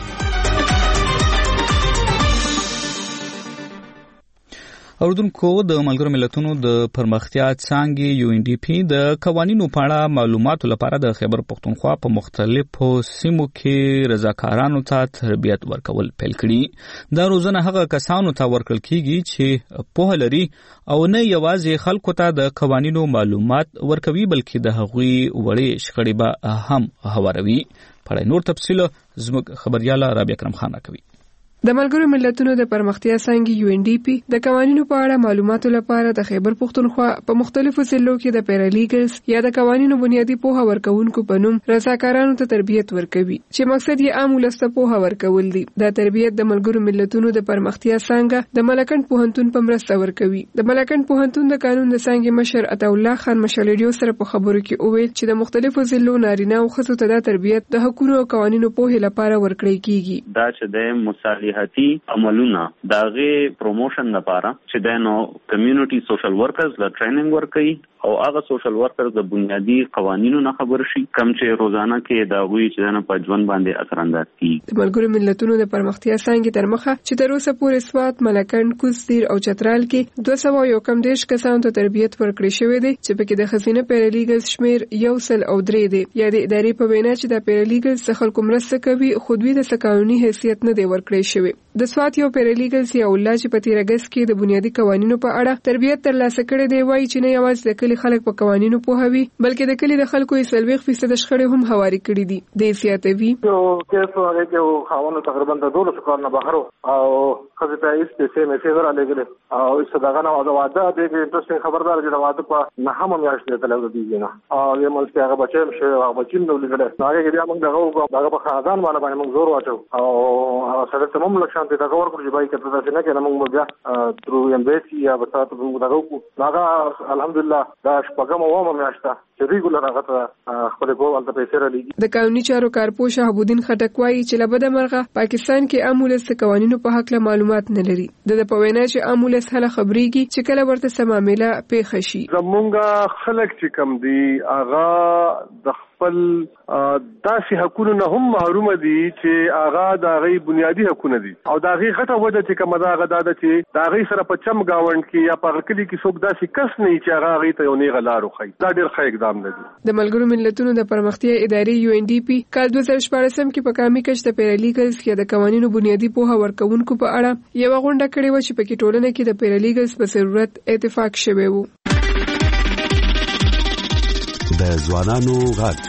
اوردونکو د ملګرو ملتونو د پرمختیا څانګې یو ان ډي پی د قوانینو په اړه معلوماتو لپاره د خیبر پختونخوا په مختلفو سیمو کې رضاکارانو ته تربیت ورکول پیل کړي. دا روزنه هغه کسانو ته ورکړل کیږي چې پوهه لري او نه یوازې خلکو ته د قوانینو معلومات ورکوي بلکې د هغوی وړې شخړې به هم هواروي. په اړه نور تفصیل زموږ خبرياله رابعه کرم خان راکوي. د ملګرو ملتونو د پرمختیا څانګې یو ان ډي پی د قوانینو په اړه معلوماتو لپاره د خیبر پختونخوا په مختلفو ضلعو کې د پیرالیګلز یا د قوانینو بنیادی پوهه ورکوونکو په نوم رضاکارانو ته تربیت ورکوي چې مقصد یې عام ولس ته پوهه ورکول دي. دا تربیت د ملګرو ملتونو د پرمختیا څانګه د ملکن پوهنتون په مرسته ورکوي. د ملکن پوهنتون د قانون د څانګې مشر عطا الله خان مشالډیو سره په خبرو کې وویل چې د مختلفو ضلعو نارینه او ښځو ته دا تربیت د حقوقو او قوانینو پوهه لپاره ورکړی کیږي. دا چې د مصالحتي عملونه داغه پروموشن لپاره چې د نو کمیونټي سوشل ورکرز له ټریننګ ورکړي او هغه سوشل ورکرز د بنیادی قوانینو نه خبر شي کوم چې روزانه کې دا غوي چې نه په ژوند باندې اثر انداز کوي. د ملګرو ملتونو د پرمختیا څانګې تر مخه چې تر اوسه پورې سوات، ملکن، کوزدیر او چترال کې دوه سوه یو کم دېرش کسانو ته تربیت ورکړی شوی دی چې پکې د ښځینه پیرالیګلز شمیر یو سل او درې دی. یا د ادارې په وینا چې د پیرالیګلز څخه خلکو مرسته کوي خو دوی د قانوني حیثیت نه دی ورکړی شوی. د سوات یو پیرالیګل سی الله چې په تیر اگست کې د بنیادی قوانینو په اړه تربیت ترلاسه کړې دی وایي چې نه یوازې د کلی خلک په قوانینو پوهوي بلکې د کلی د خلکو یې سلويخ فیصد شخړې هم هواري کړې دي. د سیاتوي یو کیس هغه کې خاوند تقریبا د دولس کال نه بهر او خزه ته ایست چې مې فیور علیګل او استدغه نه واده د انټرېستینګ خبردار چې د واده په نه هم میاشت ته تلل دي نه او یې ملک هغه بچم شي هغه بچیم نو لګل هغه کې بیا موږ دغه دغه په خاندان باندې باندې موږ زور واچو او هغه سره تمام لکشان ته دغه ورکړي چې کته څه نه کنه موږ بیا ترو امبیسي یا بتاته موږ دغه کو هغه الحمدلله دا شپږم و مې اشته چې ریګولر هغه خپل ګول ته پیسې را لګي. د قانوني چارو کارپوه شهاب الدین خټک وايي چې لبد مرغه پاکستان کې عامولس قوانینو په حق له معلومات نه لري. د پوینه چې عامولس هله خبريږي چې کله ورته سمامله پیښ شي. زمونږه خلک چې کم دي هغه د خپل داسې حقوقو نه هم محروم دي چې هغه د غي بنیادی حقوقونه دي او د غي غټه وجه چې کومه دا غدا ده چې د غي سره په چم گاوند کې یا په کلی کې څوک داسې کس نه چې هغه غي ته یو نه غلارو خي. دا ډېر ښه اقدام دی. د ملګرو ملتونو د پرمختیا ادارې یو ان ډي پی کال دوه زره شپږم کې په کامي کچ د پیرالیګلز کې د قوانینو بنیادی پوهه ورکوونکو په اړه یو غونډه کړې و چې په کې ټولنه کې د پیرالیګلز په ضرورت اتفاق شوی و. د ځوانانو غږ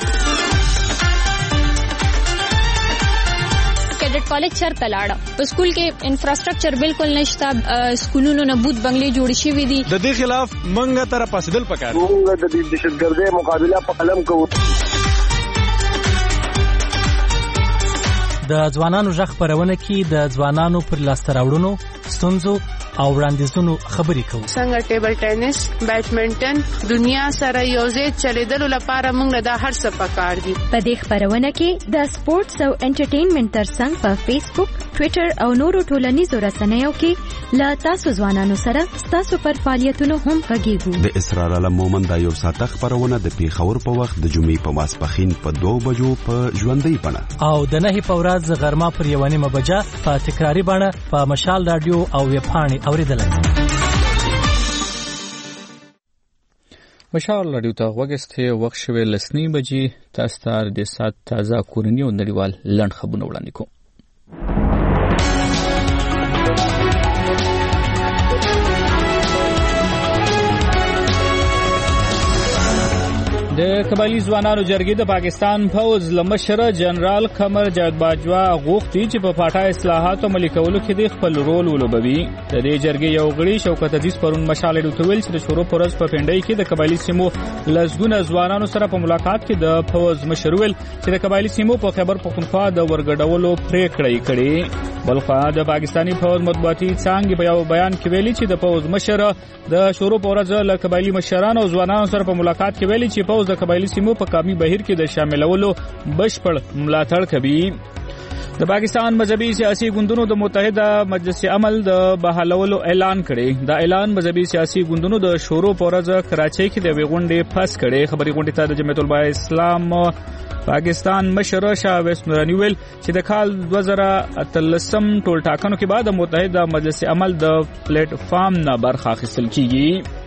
کیډټ کالج چرته لاړه په سکول کې انفراستراکچر بالکل نشته سکولونو نه بوت بنگلې جوړ شوي دي. د دې خلاف منګه تر پاسدل پکار موږ د دهشتګردۍ مقابله په قلم کوو. د ځوانانو ژغ خپرونه کې د ځوانانو پر لاسته راوړنو ستونزو او وړاندیزونو خبرې کوو. څنګه ټیبل ټینس، بیډمنټن، دنیا سره یوځای چلیدلو لپاره موږ د هر څه پکار دي. په دې خبرونه کې د سپورتس او انټرټینمنټ ترڅنګ په فیسبوک، ټوئیټر او نورو ټولنیزو رسنیو کې لا تاسو ځوانانو سره تاسو پر فعالیتونو هم غږیږو. د اسرار علم مومند دا یو ساعته خبرونه د پیښور په وخت د جمعې په ماسپښین په دوه بجو په ژوندۍ بڼه او د نهي په ورځ غرمه پر یوه نیمه بجه په تکراري بڼه په مشال رادیو او ویبپاڼې اورېدلی. مشال رادیو ته غوږ وخت شوی لسنی بجې. تاسو ته د سات تازه کورني او نړیوال لنډ خبرونه وړاندې کوم. د قبایلی ځوانانو جرګې د پاکستان فوز لمشر جنرال قمر جاوید باجوا غوښتي چې په پاټا اصلاحاتو عملي کولو کې د خپل رول ولوبوي. د دې جرګې یو غړي شوکت عزیز پرون مشال رادیو ویل چې د شروع پرز په پنډۍ کې د قبایلی سیمو لسګونه ځوانانو سره په ملاقات کې د فوز مشر ویل چې د قبایلی سیمو په خیبر پختونخوا د ورګډولو پریکړه کړې. بلخوا د پاکستانی فوز مطبوعاتي څانګې په یو بیان کې ویلي چې د فوز مشر د شروع پرز له قبایلی مشرانو او ځوانانو سره په ملاقات کې ویلي چې فوز د قبایلی سیمو په قومي بهیر کې د شاملولو بشپړ ملاتړ کوي. د پاکستان مذهبي سیاسي ګوندونو د متحده مجلس عمل د بحالولو اعلان کړي. دا اعلان مذهبي سیاسي ګوندونو د شورو پورز کراچۍ کې د ویغونډې پاس کړي. خبري غونډې ته د جمعیت العلماء اسلام پاکستان مشر شاه ویس نورانی ویل چې د کال دوه زره اتلسم ټول ټاکنو کې بعد متحده مجلس عمل د پلیټ فارم نه برخه اخیستل کیږي.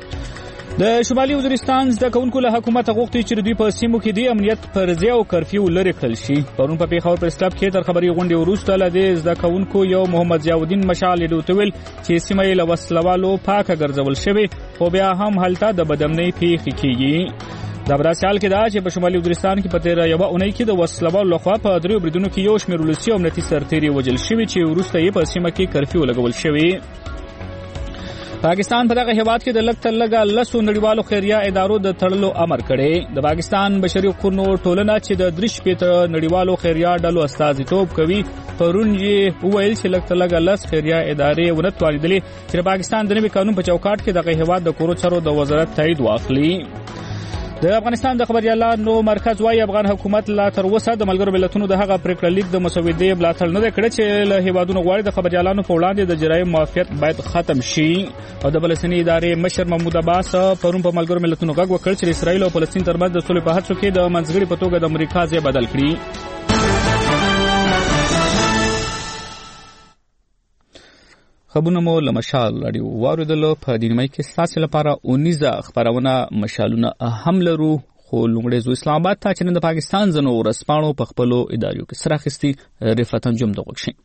د شمالي وزیرستان زده کوونکو له حکومت غوښتي چې دوی په سیمو کې د امنیت پرځې او کرفیو لري کړل شي. پرون په پیښور پریس کلب کې تر خبري غونډې وروسته له دې زده کوونکو یو محمد ضیاءالدین مشال دوتویل چې سیمه یې له وسلوالو پاکه ګرځول شوی خو بیا هم هلته د بدامنۍ پیښې کیږي. دا براسیال کې دا چې په شمالي وزیرستان کې په تیر یو اونۍ کې د وسلوالو لخوا په دریو بریدونو کې یو شمېر ولسي او امنیتي سرتیري وژل شوي چې وروسته یې په سیمه کې کرفیو لګول شوی. پاکستان په دغه هیواد کې د لږ تر لږه لسو نړیوالو خیریه ادارو د تړلو امر کړی. د پاکستان بشري حقوقو ټولنه چې د درې شپېته نړیوالو خیریه ډلو استازیتوب کوي پرون یې وویل چې لږ تر لږه لس خیریه ادارې ونه توانېدلې چې د پاکستان د نوي قانون په چوکاټ کې دغه هیواد د کورو چارو د وزارت تایید واخلي. د افغانستان د خبريالانو مرکز وايي افغان حکومت لا تر اوسه د ملګرو ملتونو د هغه پریکړه لیک د مسودې ملاتړ نه کړی چې له هیوادونو غواړي د خبريالانو په وړاندې د جرایم معافیت باید ختم شي. او د فلسطیني ادارې مشر محمود عباس پرون په ملګرو ملتونو غږ وکړ چې اسرائیل او فلسطین ترمنځ د صلح په هڅو کې د منځګړي په توګه د امریکا ځای بدل کړي. خبرونه مو له مشال رادیو واردلو په دینمای کې ساسه لپاره اونیزه خبرونه مشالونه اهم لرو. خو لومړی زو اسلام آباد ته چې د پاکستان زنو ورسپانو په خپلو ادارو کې سره اخیستي رفعتن جمع دغه شي.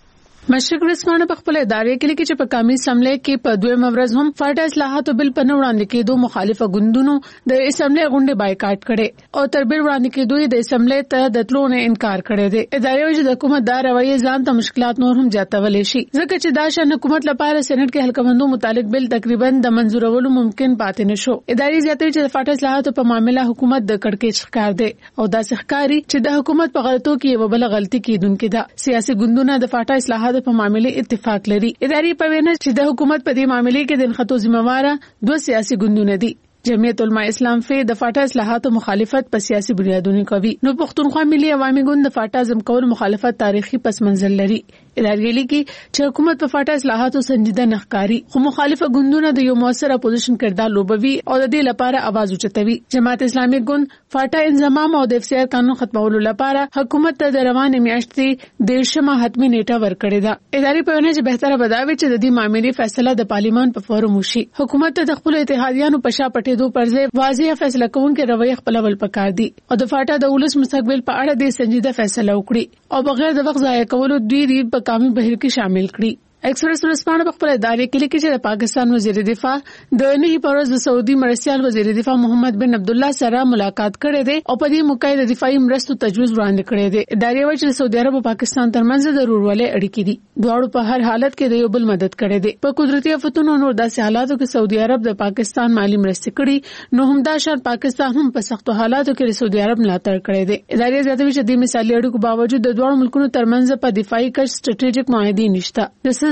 مشرق ورځپاڼه په خپل ادارې کې لیکي چې په قومي اسمبلی کې په دویمه ورځ هم فاټا اصلاحاتو بل په وړاندې کېدو مخالفه ګوندونو د اسمبلی غونډې بایکاټ کړي او تر بل وړاندې کېدو د اسمبلی ته د تلو نه انکار کړی دی. ادارې وایي چې د حکومت دا رویه ځان ته مشکلات نور هم زیاتولی شي ځکه چې دا شان حکومت لپاره سېنات کې حلقمندو متعلق بل تقریبا د منزورولو ممکن پاتې نشو. ادارې زیاتوي چې د فاټا اصلاحاتو په معاملې حکومت د کړکېچ ښکار دی او دا ښکاری چې د حکومت په غلطو کې یو بل غلطي کیدونکې ده. سیاسي ګوندونه د فاټا اصلاحاتو په معاملې اتفاق لري. ادارې په وینا چې د حکومت په دې معاملې کې د انخطو ذمہواره دوه سیاسي ګوندونه دي. جمعیت علماء اسلام فی د فاټا اصلاحاتو مخالفت په سیاسي بنیادونو کوي. نو پښتونخوا ملي عوامي ګوند د فاټا ځم کول مخالفت تاریخي پس منظر لري. ادارې لیکي چې حکومت په فاټا اصلاحاتو سنجیده نخکاری خو مخالفه ګوندونه د یو موثر اپوزیشن کردار لوبوي او د دې لپاره आवाज اوچتوي. جماعت اسلامي ګوند فاټا انضمام او د اف سی آر قانون ختمولو لپاره حکومت ته د روانې میاشتې د شمه حتمی نیټه ورکړې ده. ادارې په وینا چې بهتره بداوي چې د دې معاملې فیصله د پارلیمان په فورم وشي. حکومت ته د خپل اتحادیانو په شا پټېدو پر ځای واضح فیصله کوونکې رویه خپلول پکار دي او د فاټا د ولس مستقبل په اړه د سنجیده فیصله وکړي او بغیر د وخت ضایع کولو دوی ری په قومي بهیر کې شامل کړي. ایکسپریس ورځپاڼه په خپل ادارې کې لیکي چې د پاکستان وزیر دفاع د نهي پروز د سعودي مرستيال وزیر دفاع محمد بن عبد الله سره ملاقات کړې ده او په دې موقع د دفاعي مرستو تجویز وړاندې کړی دی. ادارې وایي چې سعودي عرب او پاکستان ترمنځ د ضروري اړیکې دي. دواړو په هر حالت کې د یو بل مدد کړې ده. په قدرتي آفتونو نور داسې حالاتو کې سعودي عرب د پاکستان مالی مرستې کړي نو هم دا شان پاکستان هم په سختو حالاتو کې د سعودي عرب ملاتړ کړی دی. ادارې زیاتوي چې د مثالي اړیکو باوجود د دواړو ملکونو ترمنځ په دفاعي کچ سټریټیجیک معاهدې نشته. د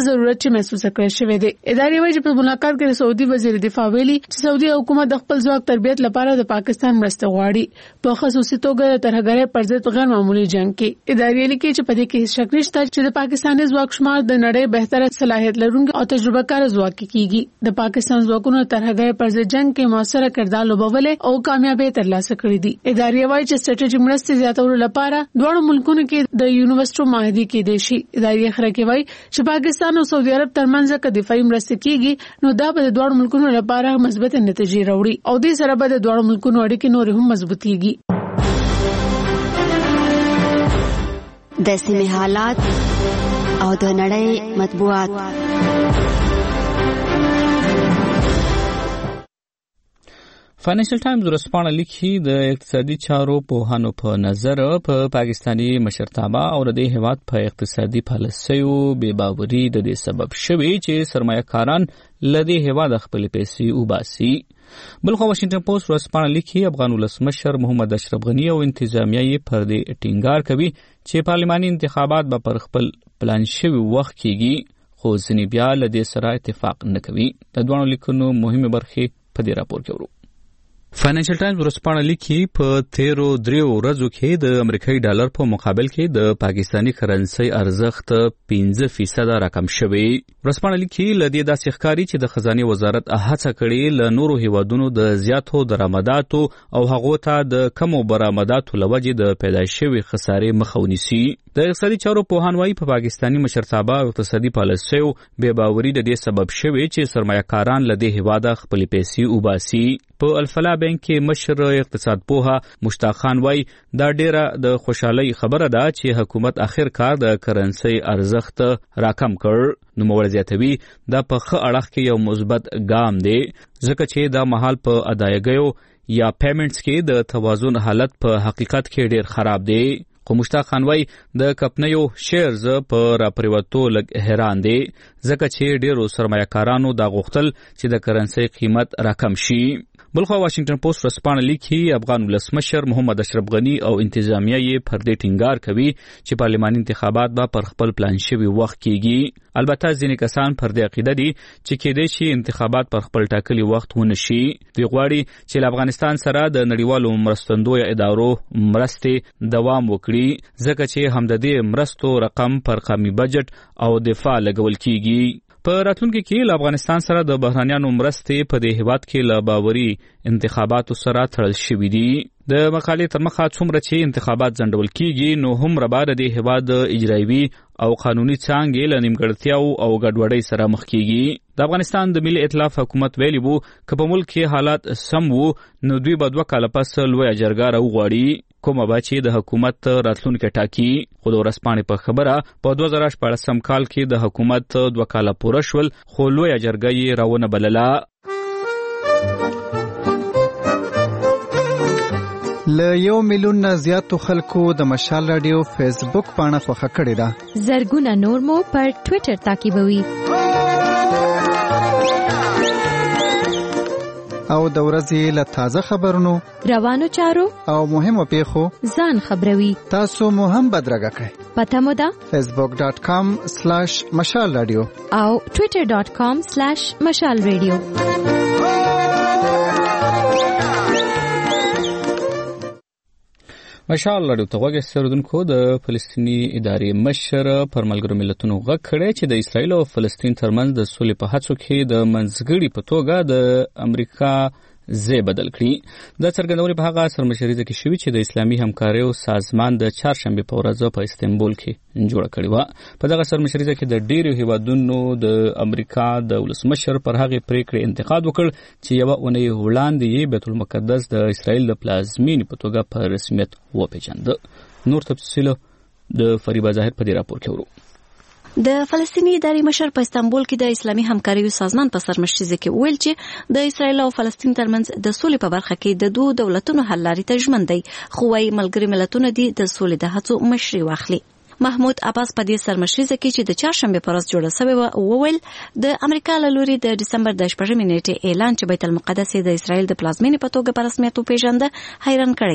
څه ضرورت چې محسوس کړی شوی دی. ادارې وایي چې په ملاقات کې سعودي وزیر دفاع ویلي چې سعودي حکومت د خپل ځواک تربیت لپاره د پاکستان مرسته غواړي په خصوصي توګه د ترهګرۍ پر ضد غیر معمولی جنگ کې. ادارې لیکي چې په دې کې شک نشته چې د پاکستاني ځواک شمار د نړۍ بهتره صلاحیت لرونکي او تجربه کار ځواک کیږي. د پاکستان ځواکونو ترهګرۍ پر ضد جنگ کې موثره کردار لوبولې او کامیابی ترلاسه کړې دي. ادارې وايي چې سټریټیجیک مرستې زیاتولو لپاره دواړو ملکونو کې د یونیورسيټو معاهدې کېدای شي. ادارې خره وايي چې پاکستان او سعودي عرب ترمنځ کې دفاعي مرستې کیږي نو دا به د دواړو ملکونو لپاره مثبت نتیجې راوړي او دې سره به د دواړو ملکونو اړیکې نور هم مضبوطېږي. د سیمې حالات او د نړۍ مطبوعات. فاینانشل ټایمز ورځپاڼه لیکي د اقتصادي چارو پوهانو په نظر په پاکستاني مشرتابه او د هیواد په اقتصادي پالیسیو بې باوري د دې سبب شوی چې سرمایه‌کاران لدی هیواد خپل پیسې وباسي. بلخو واشنگټن پوسټ ورځپاڼه لیکي افغان ولسمشر محمد اشرف غنی او انتظامیه یې پر دې ټینګار کوي چې پارلماني انتخابات به پر خپل پلان شوی وخت کېږي خو ځینې بیا له دې سره اتفاق نه کوي. د دوه لیکونو مهمه برخې په دې راپور کې ورو. فاینانشل ټایمز ورځپاڼه لیکي په تیرو دریو ورځو کې د امریکایي ډالر په مقابل کې د پاکستاني کرنسي ارزښت پنځه فیصد راکم شوی. ورځپاڼه لیکي له دې داسې ښکاري چې د خزانه وزارت هڅه کړې له نورو هیوادونو د زیاتو درآمداتو او هغو ته د کمو برآمداتو لوجې د پیدا شوی خسارې مخه ونیسي. د اقتصادي چارو پوهان وايي په پاکستاني مشرتابه او اقتصادي پالیسیو بې باوري د دې سبب شوی چې سرمایه‌کاران له دې هیواده خپل پیسې وباسي. په الفلا بانک کې مشر اقتصاد پوها مشتاق خان وايي دا ډیره د خوشحالي خبره ده چې حکومت اخر کار د کرنسي ارزښت راکم کړ. نو مور زیاتوي دا په ښه اړخ کې یو مثبت ګام دی ځکه چې دا مهال په ادایګیو یا پیمنټس کې د توازن حالت په حقیقت کې ډیر خراب دی. خو مشتاق خان وايي د کمپنیو شیرز په راپریوتو لګ حیران دي ځکه چې ډیرو سرمایه‌کارانو دا غوښتل چې د کرنسي قیمت راکم شي. بلخو واشنگټن پوسټ ورځپاڼه لیکي افغان ولسمشر محمد اشرف غنی او انتظامیه یې پر دې ټینګار کوي چې پارلماني انتخابات به پر خپل پلان شوی وخت کېږي. البته ځینې کسان پر دې عقیده دي چې کېدای شي انتخابات پر خپل ټاکلي وخت ونه شي. دوی غواړي چې له افغانستان سره د نړیوالو مرستندویه ادارو مرستې دوام وکړي ځکه چې هم د دې مرستو رقم پر قومي بجټ او دفاع لګول کېږي. په راتلونکي کې له افغانستان سره د بهرانیانو مرستې په دې هیواد کې له باوري انتخاباتو سره تړل شوي دي. د مقالې تر مخه څومره چې انتخابات ځنډول کېږي نو هم ربا د دې هیواد اجرایوي او قانوني څانګې له نیمګړتیاو او ګډوډۍ سره مخ کېږي. د افغانستان د ملي ائتلاف حکومت ویلي وو که په ملک کې حالات سم وو نو دوی به دوه کاله پس لویه جرګه راوغواړي کومه به چې د حکومت راتلونکی ټاکي. خو د ورځپاڼې په خبره په دوه زره شپاړسم کال کې د حکومت دوه کاله پوره شول خو لویه جرګه یې راونه بلله. له یو میلیون نه زیاتو خلکو د مشال رادیو فیسبوک پاڼه خوښه کړې ده. زرګونه نور مو پر ټوئیټر تعقیبوي او د ورځې له تازه خبرونو روانو چارو او مهمو پیښو ځان خبروي. تاسو مو هم بدرګه کړئ. پته مو ده فیسبوک ډاٹ کام سلیش مشال رادیو او ټوئیټر ډاٹ کام سلیش مشال رادیو. مشال رادیو ته غوږ سردونکو د فلسطینی ادارې مشر پر ملګرو ملتونو غږ کړی چې د اسرایل او فلسطین ترمنځ د سولې په هڅو کې د منځګړي په توګه د امریکا ځای بدل کړي. دا څرګندونې په هغه سرمشریزه کې شوي چې د اسلامي همکاریو سازمان د چهارشنبې په ورځ په استنبول کې جوړه کړې وه. په دغه سرمشریزه کې د ډیرو هیوادونو د امریکا د ولسمشر پر هغې پریکړې انتقاد وکړ چې یوه اونۍ وړاندې یې بیت المقدس د اسرائیل د پلازمینې په توګه په رسمیت وپیژانده. نور تفصیل د فریبا ظاهر په دې راپور کې ورو. د فلسطینی ادارې مشر په استنبول کې د اسلامي همکاریو سازمان په سرمشریزه کې ویل چې د اسرائیل او فلسطین ترمنځ د سولې په برخه کې د دوه دولتونو حل لارې ته ژمن دی خو وايي ملګري ملتونه دي د سولې د هڅو مشري واخلي. محمود عباس په دې سرمشریزه کې چې د چهارشنبې په ورځ جوړه شوې وه وویل د امریکا له لوري د ډسمبر د شپږمې نیټې اعلان چې بیت المقدس د اسرائیل د پلازمینې په توګه په رسمیت وپیژنده حیران کړی دی.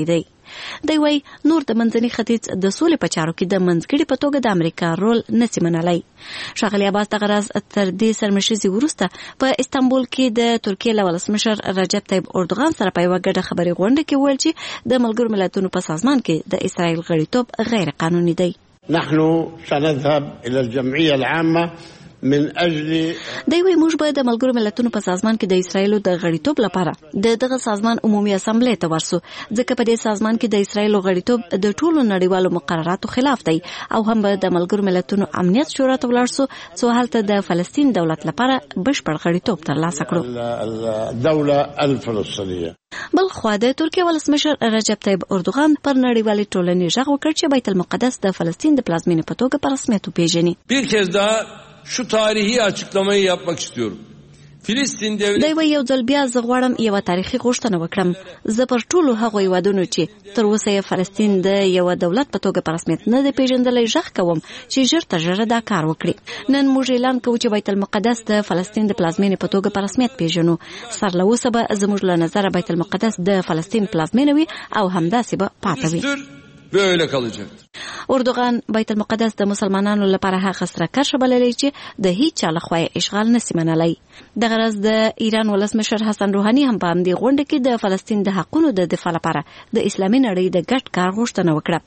دی وایي نور د منځني ختیځ د سولې په چارو کې د منځګړي په توګه د امریکا رول نسی منلی. ښاغلي عباس دغه راز تر دې سرمشریزې وروسته په استانبول کې د ترکیې له ولسمشر رجب طیب اردوغان سره په یوه ګډه خبري غونډه کې ویل چې د ملګرو ملتونو په سازمان کې د اسرائیل غړیتوب غیر قانوني دی. نحن سنذهب الى الجمعيه العامه من اجل دوی وی موږ به د ملګرو ملتونو په سازمان کې د اسرایلو د غړیتوب لپاره د دغه سازمان عمومي اسامبلې ته ورسو، ځکه په دې سازمان کې د اسرایلو غړیتوب د ټولو نړیوالو مقرراتو خلاف دی، او هم به د ملګرو ملتونو امنیت شورا ته ولاړ سو څو هلته د فلسطین دولت لپاره بشپړ غړیتوب ترلاسه کړو. الدوله الفلسطینیه. بل خو د ترکیه ولسمشر رجب طیب اردوغان پر نړیوالې ټولنې غږ وکړ چې بیت المقدس د فلسطین د پلازمینې په توګه په رسمیت وپیژني. Bir kez daha şu tarihi açıklamayı yapmak istiyorum. فلسطین دی وی یو ځل بیا زه غواړم یوه تاریخي غوښتنه وکړم. زه پر ټولو هغو هیوادونو چې تر اوسه یې فلسطین د یوه دولت په توګه په رسمیت نه دی پیژندلی غږ کوم چې ژر تر ژره دا کار وکړي. نن موږ اعلان کوو چې بیت المقدس د فلسطین د پلازمینې په توګه په رسمیت پیژنو. سر له اوسه به زموږ له نظره بیت المقدس د فلسطین پلازمینه وي او همداسې به پاته وي. böyle kalacaktır. اردوغان بیت المقدس د مسلمانانو لپاره هغه سره کرښه بللی چې د هیڅ چا لخوا اشغال نسی منلی. دغه ورځ د ایران ولسمشر حسن روحاني هم په همدې غونډه کې د فلسطین د حقونو د دفاع لپاره د اسلامي نړۍ د ګډ کار غوښتنه وکړه.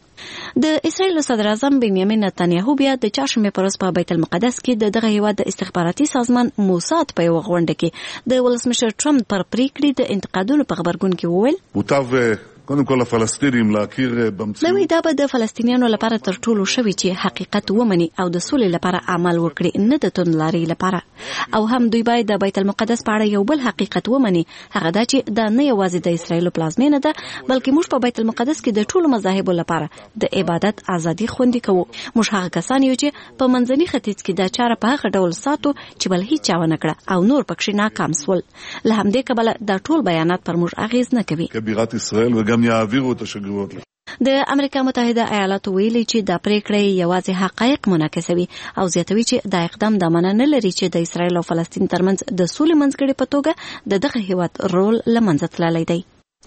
د اسرائیل صدر اعظم بنیامین نتانیاهو بیا د چهارشنبې په ورځ په بیت المقدس کې د دغه هیواد د استخباراتي سازمان موساد په یوه غونډه کې د ولسمشر ټرمپ پر پریکړې د انتقادونو په خبرګون کې وویل قانون کله فلسطینیم لاکیر بمڅ نوې دا به د فلسطینیانو لپاره تر ټولو شوی چې حقیقت ومني او د سولې لپاره عمل وکړي، نه د توندلارۍ لپاره. او هم دوی باید د بیت المقدس په اړه یو بل حقیقت ومني، هغه دا چې دا نه یوازې د اسرائیلو پلازمینه ده بلکې موږ په بیت المقدس کې د ټولو مذاهبو لپاره د عبادت ازادي خوندي کوو. موږ هغه کسان یو چې په منځني ختیځ کې دا چاره په هغه ډول ساتو چې بل هیڅ چا ونه کړه او نور پکښې ناکام سول. له همدې کبله دا ټول بیانات پر موږ اغیز نه کوي. کبیرات اسرائیل وګم یعبیرو تشګروت د امریکا متحده ایالاتو ویلي چې دا پریکړه یوازې حقایق منعکسوي او زیاتوي چې دا اقدام د مننه نه لري چې د اسرائیل او فلسطین ترمنځ د سولې منځګړي په توګه د دغه هیواد رول له منځه تللی دی.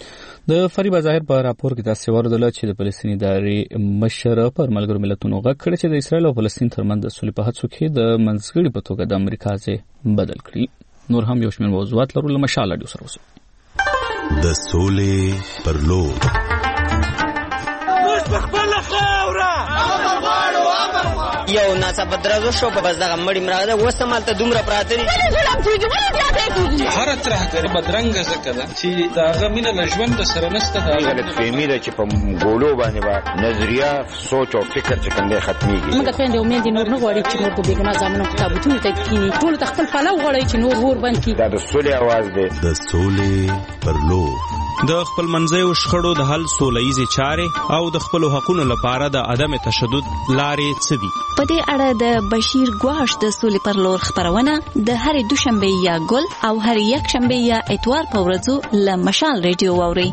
د فریبا ظاهر په راپور کې داسې وردله چې د فلسطیني ادارې مشر پر ملګرو ملتونو غږ کړی چې د اسرائیل او فلسطین ترمنځ د سولې په هڅو کې د منځګړي په توګه د امریکا ځای بدل کړي. نور هم یو شمېر موضوعات لرو له مشال راډیو سره اوسئ. د سولې پر لور یو ناڅاپه درز وشو په بس دغه مړی مراغله اوس هم هلته دومره پراته دي. هره ترهګري بدرنګه ځکه ده چې د هغه مینه له ژونده سره نشته. دا غلطفهمي ده چې په ګولو باندې به نظریه سوچ او فکر چې کوم دی ختمېږي. موږ خویندې او میندې نور نه غواړي چې نور د بېګناه زامنو په تابوتونو ته کښېني. ټولو ته خپل پلو غواړي چې نور اور بند کړي. دا د سولې اواز دی. د سولې پر لور د خپل منځیو شخړو د حل سولهییزې چارې او د خپلو حقونو لپاره د عدم تشدد لارې څه دي؟ په دې اړه د بشیر ګواش د سولې پر لور خپرونه د هرې دوشنبې یا ګل او هرې یکشنبې یا اتوار په ورځو له مشال ریډیو واورئ.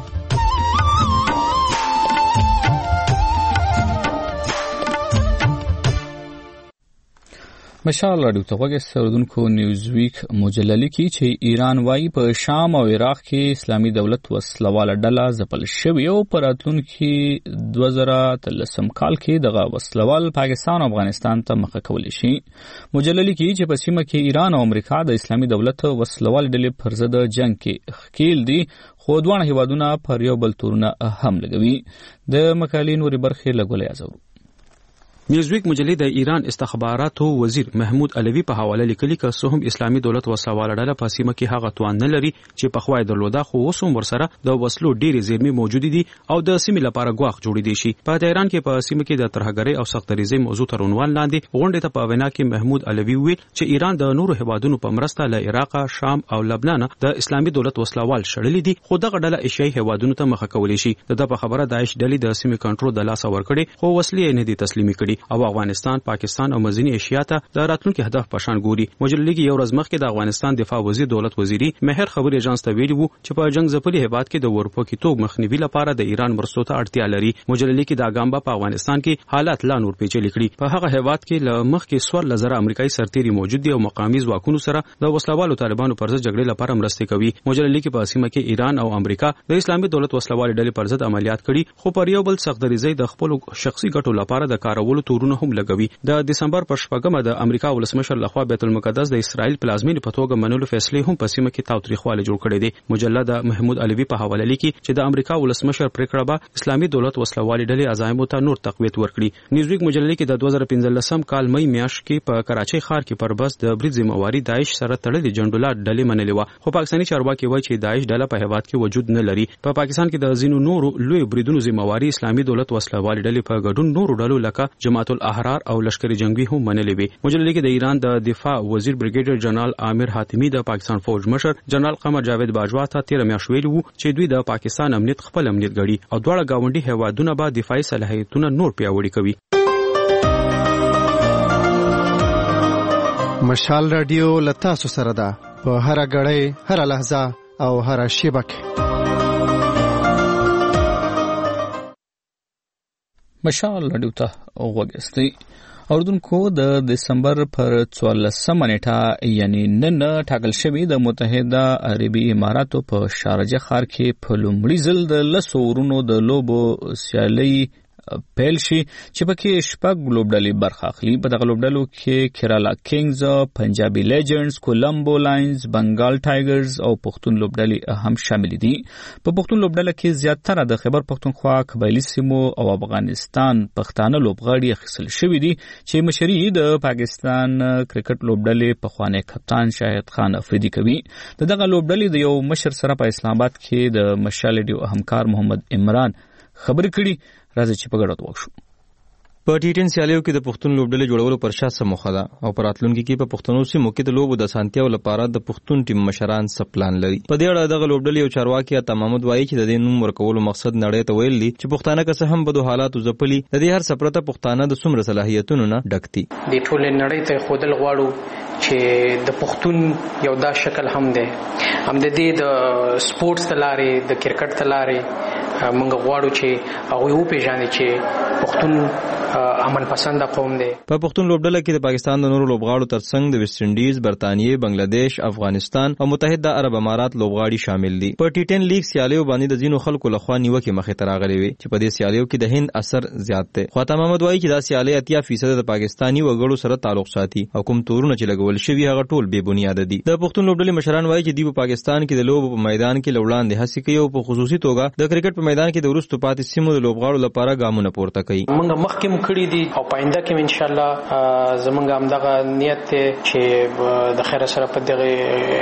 مشال راډیو ته غوږ اوریدونکو نیوز ویک مجله لیکي چې ایران وايي په شام او عراق کې اسلامي دولت وسلواله ډله ځپل شوې او په راتلونکي دوه زره اتلسم کال کې دغه وسلوال پاکستان او افغانستان ته مخه کولی شي. مجله لیکي چې په سیمه کې ایران او امریکا د اسلامي دولت وسلوال ډلې پر ضد جنگ کې ښکیل دي، خو دواړه هیوادونه پر یو بل تورونه هم لګوي. د مقالې نورې برخې له ګلې ازورو. نیوزویک مجلې د ایران استخباراتو وزیر محمود علوي په حواله لیکلي که څه هم اسلامي دولت وسلواله ډله په سیمه کې هغه توان نه لري چې پخوا یې درلوده، خو اوس هم ورسره د وسلو ډېرې زیرمې موجودې دي او د سیمې لپاره ګواښ جوړېدی شي. په تهران کې په سیمه کې د ترهګرۍ او سختدریزۍ موضوع تر عنوان لاندې غونډې ته په وینا کې محمود علوي وویل چې ایران د نورو هیوادونو په مرسته له عراق، شام او لبنان د اسلامي دولت وسلوال شړلې دي، خو دغه ډله ایشیایي هیوادونو ته مخه کولی شي. د په خبره داعش ډلې د سیمې کنټرول د لاسه ورکړي خو وسلې نه دي تسلیمي کړي. او افغانستان، پاکستان او مزینی ایشیا ته د راتلونکو هدف په شان ګوري. مجلې کې یو ورځ مخکې د افغانستان دفاع وزیر دولت وزیری مهر خبري ایجنس ته ویلي وو چې په جنگ ځپلي هیواد کې د ورپوکي توګ مخنیوي لپاره د ایران مرستو ته اړتیا لري. مجلې کې دا ګام په افغانستان کې حالات لا نور پیچلي کړي. په هغه هیواد کې ل مخکې سوار لزر امریکایي سرتيري موجود دي او مقامي ځواکونو سره د وسلوالو طالبانو پر ضد جګړې لپاره مرسته کوي. مجلې کې په سیمه کې ایران او امریکا د اسلامي دولت وسلوالي ډلې پر ضد عملیات کړي، خو پر یو بل سخت دریزي د خپل شخصي ګټو لپاره د کارولو تورونه هم لګوي. د دسمبر په شپږمه د امریکا ولسمشر لخوا بیت المقدس د اسرائیل پلازمینې په توګه منلو فیصله هم په سیمه کې تاوتریخواله جوړ کړی دی. مجله د محمود علوي په حواله لیکي چې د امریکا ولسمشر پریکړه به اسلامي دولت وسلوالي ډلې عزایمو ته نور تقویت ورکړي. نیوزویک مجله کې د دوه زره پنځلسم کال مې میاشت کې په کراچۍ ښار کې پر بس د برید ذمہواری داعش سره تړلې جنډولا ډلې منلې و، خو پاکستاني چارواکي وایي چې داعش ډله په هیواد کې وجود نه لري. په پا پاکستان کې د ځینو نورو لوی بریدونو ذمہواری اسلامي دولت وسلوالي ډلې په ګډون نورو ډلو لکه جماعت الاحرار او لشکري جنگي هم منلې وي. مجله کې د ایران د دفاع وزیر بریګیډر جنرال عامر حاتمی د پاکستان فوج مشر جنرال قمر جاوید باجوا ته تیر میاشت ویلي وو چې دوی د پاکستان امنیت خپل امنیت ګڼي او دواړه گاونډي هیوادونه به دفاعي صلاحیتونه نور پیاوړي کوي. مشال رادیو لتا سو سره ده په هر غړې هر لحظه او هر شیبه کې. مشال رادیو ته وګورئ. اردوونکو د دسمبر پر څوارلسمه نیټه یعنی نن ټاکل شوی د متحده عربي اماراتو په شارجه ښار کې په لومړي ځل د لسو ورونو د لوبو سیالي پیل شي چې پکې شپږ لوبډلې برخه اخلي. په دغه لوبډلو کې کیرالا کینګز، پنجابي لیجنډز، کولمبو لاینز، بنگال ټایګرز او پښتون لوبډلې هم شامل دي. په پښتون لوبډله کې زیاتره د خیبر پښتونخوا، قبایلی سیمو او افغانستان پښتانه لوبغاړي اخیستل شوي دي چې مشري د پاکستان کرکټ لوبډلې پخوانی کپتان شاهد خان افریدي کوي. د دغه لوبډلې د یو مشر سره په اسلام آباد کې د مشال ډیو همکار محمد عمران خبرې کړي. راځي چې په ګډه وښو. په ټي ټن سیالیو کې د پښتون لوبډلې جوړولو پر شاسه مخه ده او په راتلونکي کې په پښتنو سیمو کې د لوبو د اسانتیاو لپاره د پښتون ټیم مشران څه پلان لري. په دې اړه دغه لوبډلې او چارواکي عطا محمود وایي چې د دې نوم ورکولو مقصد نړۍ ته ویل دي چې پښتانه که څه هم بدو حالاتو ځپلي، د دې هر سپرته پښتانه د څومره صلاحیتونو نه ډک دي. د ټولې نړۍ ته ښودل غواړو چې د پښتون یو دا شکل هم دی، هم د دې د سپورټس د لارې د کرکټ د لارې موږ غواړو چې هغوی وپېژني چې پښتون امن پسنده قوم دی. په پښتون لوبډله کې د پاکستان د نورو لوبغاړو ترڅنګ د ویسټ انډیز، برتانیې، بنگلاديش، افغانستان او متحده عرب امارات لوبغاړي شامل دي. په ټي ټن لیګ سیالیو باندې د ځینو خلکو لخوا نیوکې مخې ته راغلي وي چې په دې سیالیو کې د هند اثر زیات دی. خو عطا محمد وایي چې دا سیالي اتیا فیصد د پاکستاني وګړو سره تعلق ساتي او کوم تورونه چې لګول شوي هغه ټول بې بنیاده دي. د پښتون لوبډلې مشران وایي چې دوی په پاکستان کې د لوبو په میدان کې لوړاندې هڅې کوي او په خصوصي توګه د کرکټ په میدان کې د وروستو پاتې سیمو د لوبغاړو لپاره ګامونه پورته کوي. موږ مخکې مو کړي دي او پاینده کې ان شاء الله زمونږ همدغه نیت دی چې د خیر سره په دغه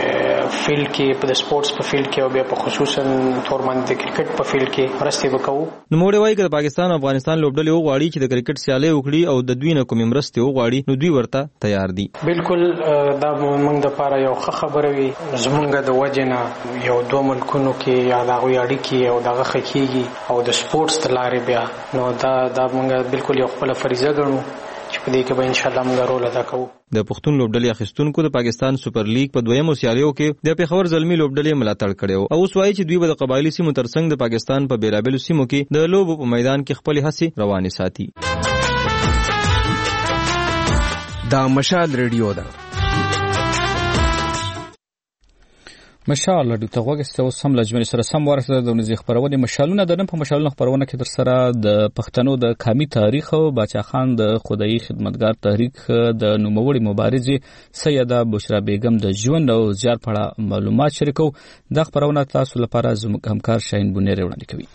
فیلډ کې په د سپورټس په فیلډ کې او بیا په خصوصا تورمن د کرکټ په فیلډ کې مرستې وکړو. نو موږ وایي چې پاکستان او افغانستان لوبډلې وغواړي چې د کرکټ سیالي وکړي او د دوی نه کومې مرستې وغواړي نو دوی ورته تیار دي. بالکل دا موږ د لپاره یو ښه خبره وي. زمونږ د وجه نه یو دوه ملکونو کې یا د هغوی اړیکې او دغه ښه کېږي او د سپورټس د لارې بیا نو دا دا موږ بالکل یو خپله فریضه ګڼو چې په دې کې به انشاءالله موږ رول ادا کوو. د پښتون لوبډلې اخیستونکو د پاکستان سپر لیګ په دویمو سیالیو کې د پېښور زلمي لوبډلې ملاتړ کړی او اوس وایي چې دوی به د قبایلي سیمو ترڅنګ د پاکستان په بیلابېلو سیمو کې د لوبو په میدان کې خپلې هڅې روانې ساتي. دا مشال ریډیو ده. مشال رادیو ته وګورئ. اوس هم لجمن سره سم ورسره د نزي خبرونه مشالونه د نن په مشالونه خبرونه کې در سره د پښتنو د قومي تاریخ او باچا خان د خدای خدمتګار تحریک د نوموړي مبارزې سیده بشرا بیگم د ژوند او زیار په اړه معلومات شریکو. د خبرونه تاسو لپاره زموږ همکار شاهین بونیر وړاندې کوي.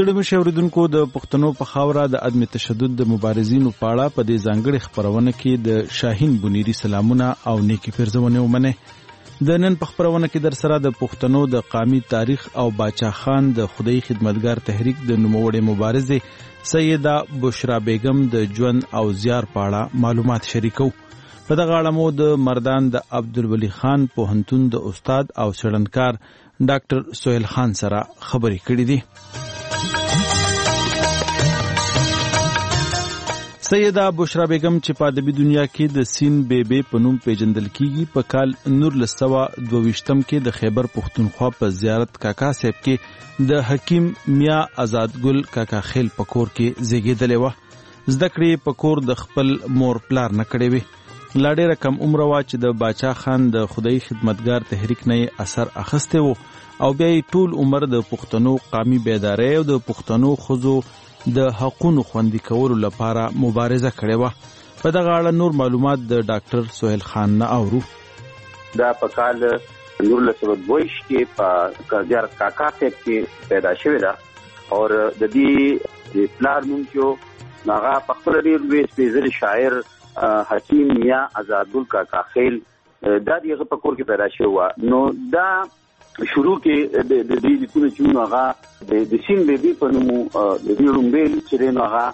ستړي مشه اوریدونکو د پښتنو په خاوره د عدم تشدد د مبارزینو په اړه په دې ځانګړي خبرونه کې د شاهین بنيري سلامونه او نیکی پرزونه ومنه. د نن په خبرونه کې در سره د پښتنو د قامي تاریخ او باچا خان د خدای خدمتګار تحریک د نوموړي مبارزه سیده بشرا بیگم د ژوند او زیار په اړه معلومات شریکو. په دغه اړه مو د مردان د عبدالولي خان پوهنتون د استاد او څېړنکار ډاکټر سهیل خان سره خبرې کړې دي. سیده بشرا بیگم چې په ادبي دنیا کې د سین بیبي په نوم پیژندل کیږي په کال نولس سوه دوه ویشتم کې د خیبر پښتونخوا په زیارت کاکا صاحب کې د حکیم میا آزادګل کاکا خیل په کور کې زیږېدلې وه. زده کړې په کور د خپل مور پلار نه کړې وې. لا ډېره کم عمره وه چې د باچا خان د خدای خدمتګار تحریک نه یې اثر اخیستی و او بیا یې ټول عمر د پښتنو قامي بیدارۍ او د پښتنو ښځو د حقونو خوندي کولو لپاره مبارزه کړې وه. په دغه اړه نور معلومات د ډاکټر سهیل خان نه اورو. دا په کال نولس سوه دوه ویشت کې په زیارت کاکا صاحب کې پیدا شوې ده او د دې پلار نوم چې هغه په خپل ډېر لوی سپېڅلی شاعر حکیم میا آزادګل کاکا خیل دا د هغه په کور کې پیدا شوی وه. نو دا شروع کې د دې لیکونه چې هغه د سین بیبي په نوم د دې لومبېل چې دی نو هغه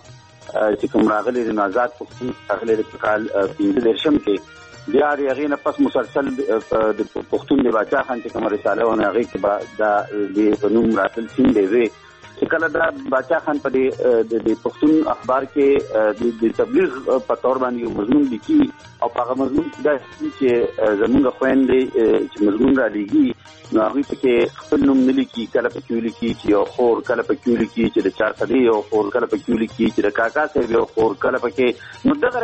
چې کوم راغلی د آزاد پښتون راغلی په کال پنځه دېرشم کې بیا د هغې نه پس مسلسل د پښتون د باچا خان چې کومه رساله وه نو هغې کې به دا د په نوم راتل سین بیبي چې کله دا باچا خان په د پښتون اخبار کې د تبلیغ په تور باندې یو مضمون لیکي او په هغه مضمون کې دا چې زموږ خویندې چې مضمون را لیږي نو هغوی پکې خپل نوم نه لیکي، کله پکې ولیکي چې یو خور، کله پکې ولیکي چې د چارسدې یو خور، کله پکې ولیکي چې د کاکا صاحب یو خور، کله پکې نو دغه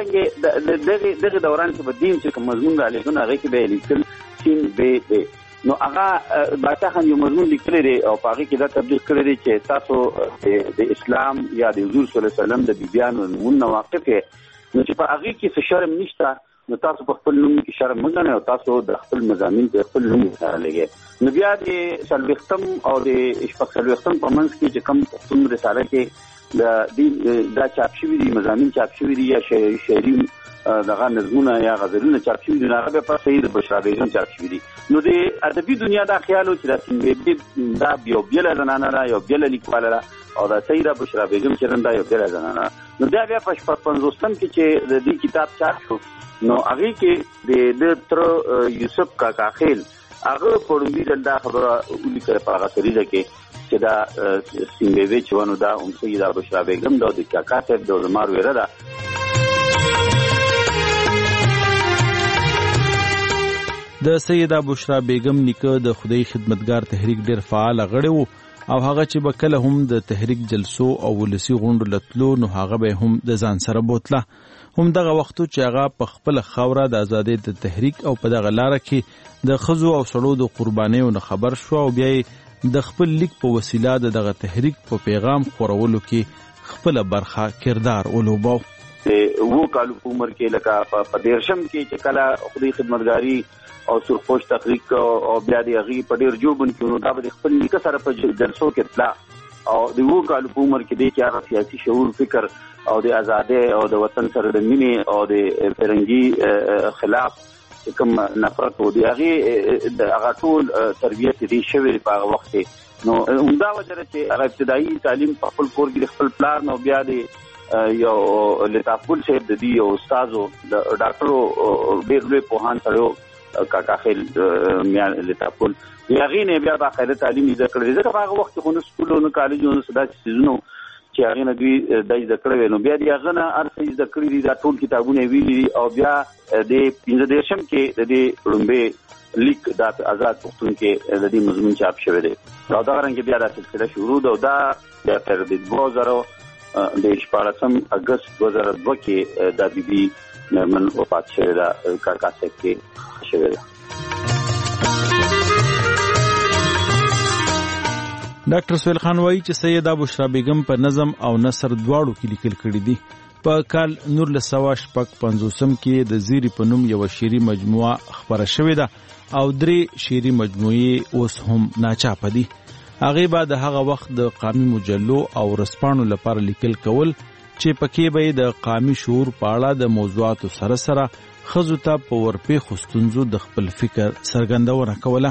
رنګې دغه دوران کې به دین چې کوم مضمون را لیږي نو هغې کې به یې لیکل سین بی دی. نو هغه باچا خان یو مضمون لیکلی دی او په هغې کې دا تبلیغ کړی دی چې تاسو د اسلام یا د حضور صلی الله علیه وسلم د بیبیانو نومونه واقف یې نو چې په هغې کې څه شرم نشته نو تاسو په خپل نوم کې شرم مه ګڼئ او تاسو د خپل مضامین په خپل نوم سره لګئ. نو بیا د څلوېښتم او د شپږ څلوېښتم په منځ کې چې کوم پښتون رساله کې دا چاپ شوي دي مضامین چاپ شوي دي یا شعري دغه نظمونه یا غزلونه چاپ شوي دي نو هغه بیا په سید بشرا بیگم چاپ شوي دي. نو د ادبي دنیا دا خیال و چې دا سین بیبي دا یو بېله زنانه ده یو بېله لیکواله ده او دا سیده بشرا بیگم چې دا یو بېله زنانه ده. نو بیا بیا په شپږ پنځوستم کې چې د دې کتاب چاپ شو نو هغې کې د تر یوسف کاکا خیل هغه په لومړي ځل دا خبره ولیکله په هغه سریزه کې چې دا سین بیبي چې و نو دا هم سیده بشرا بیگم ده او د کاکا صاحب د زما ویره ده. د سیده بشرا بیگم نیکه د خدای خدمتګار تحریک ډیر فعال غړی وو او هغه چې به کله هم د تحریک جلسو او ولسی غونډو لتلو نو هغه به هم د ځان سره بوتله. هم دغه وختو چې هغه په خپل خاوره د ازادۍ د تحریک او په دغه لاره کې د ښځو او سړو د قربانیو نه خبر شو او بیا د خپل لیک په وسیله د دغه تحریک په پیغام خورولو کې خپل برخه کردار ولوباو. وو کالو په عمر کې لکه په دیرشم کې چې کله خدای خدمتګاري او سرخوش تحریک او بیا د هغې په ډېر جوبن کې نو دا به د خپل نیکه سره په جلسو کې تله او د اوو کالو په عمر کې دی چې هغه سیاسي شعور فکر او د ازادۍ او د وطن سره د مینې او د فرنګي خلاف کوم نفرت و د هغې د هغه ټول تربیت دی شوی په هغه وخت کې نو همدا وجه ده چې هغه ابتدایي تعلیم په خپل کور کې د خپل پلار نو بیا د یو لطافګل صاحب د دې یو استازو د ډاکټرو ډېر لوی پوهان سره کاکا خیل میا لطافګل د هغې نه بیا باقاعده تعلیم زده کړی ځکه په هغه وخت کې خو نه سکول او نه کالج او نه څه داسې څیزونه چې هغې نه دوی دا زده کړی وی نو بیا د هغه نه هر څه زده کړي دي دا ټول کتابونه یې ویلي دي او بیا د پنځه دېرشم کې د دې لومبې لیک دا آزاد پښتون کې د دې مضمون چاپ شوی دی او دغه رنګې بیا دا سلسله شروع ده او دا بیا تر د دوه زره د شپاړسم اګست دوه زره دوه کې دا بیبي مېرمن وفات شوې ده کاکا صاحب کې شوې ده. ډاکټر سهیل خان وایي چې سیده بشرا بیگم په نظم او نثر دواړو کې لیکل کړي دي. په کال نولس سوه شپږ پنځوسم کې د زیري په نوم یوه شعري مجموعه خپره شوې ده او درې شعري مجموعې اوس هم ناچاپه دي. هغه به د هغه وخت د قامي مجلو او رسپانو لپاره لیکل کول چې پکې به د قامي شعور په اړه د موضوعاتو سره سره ښځو ته په ورپېښو ستونزو د خپل فکر څرګندونه کوله.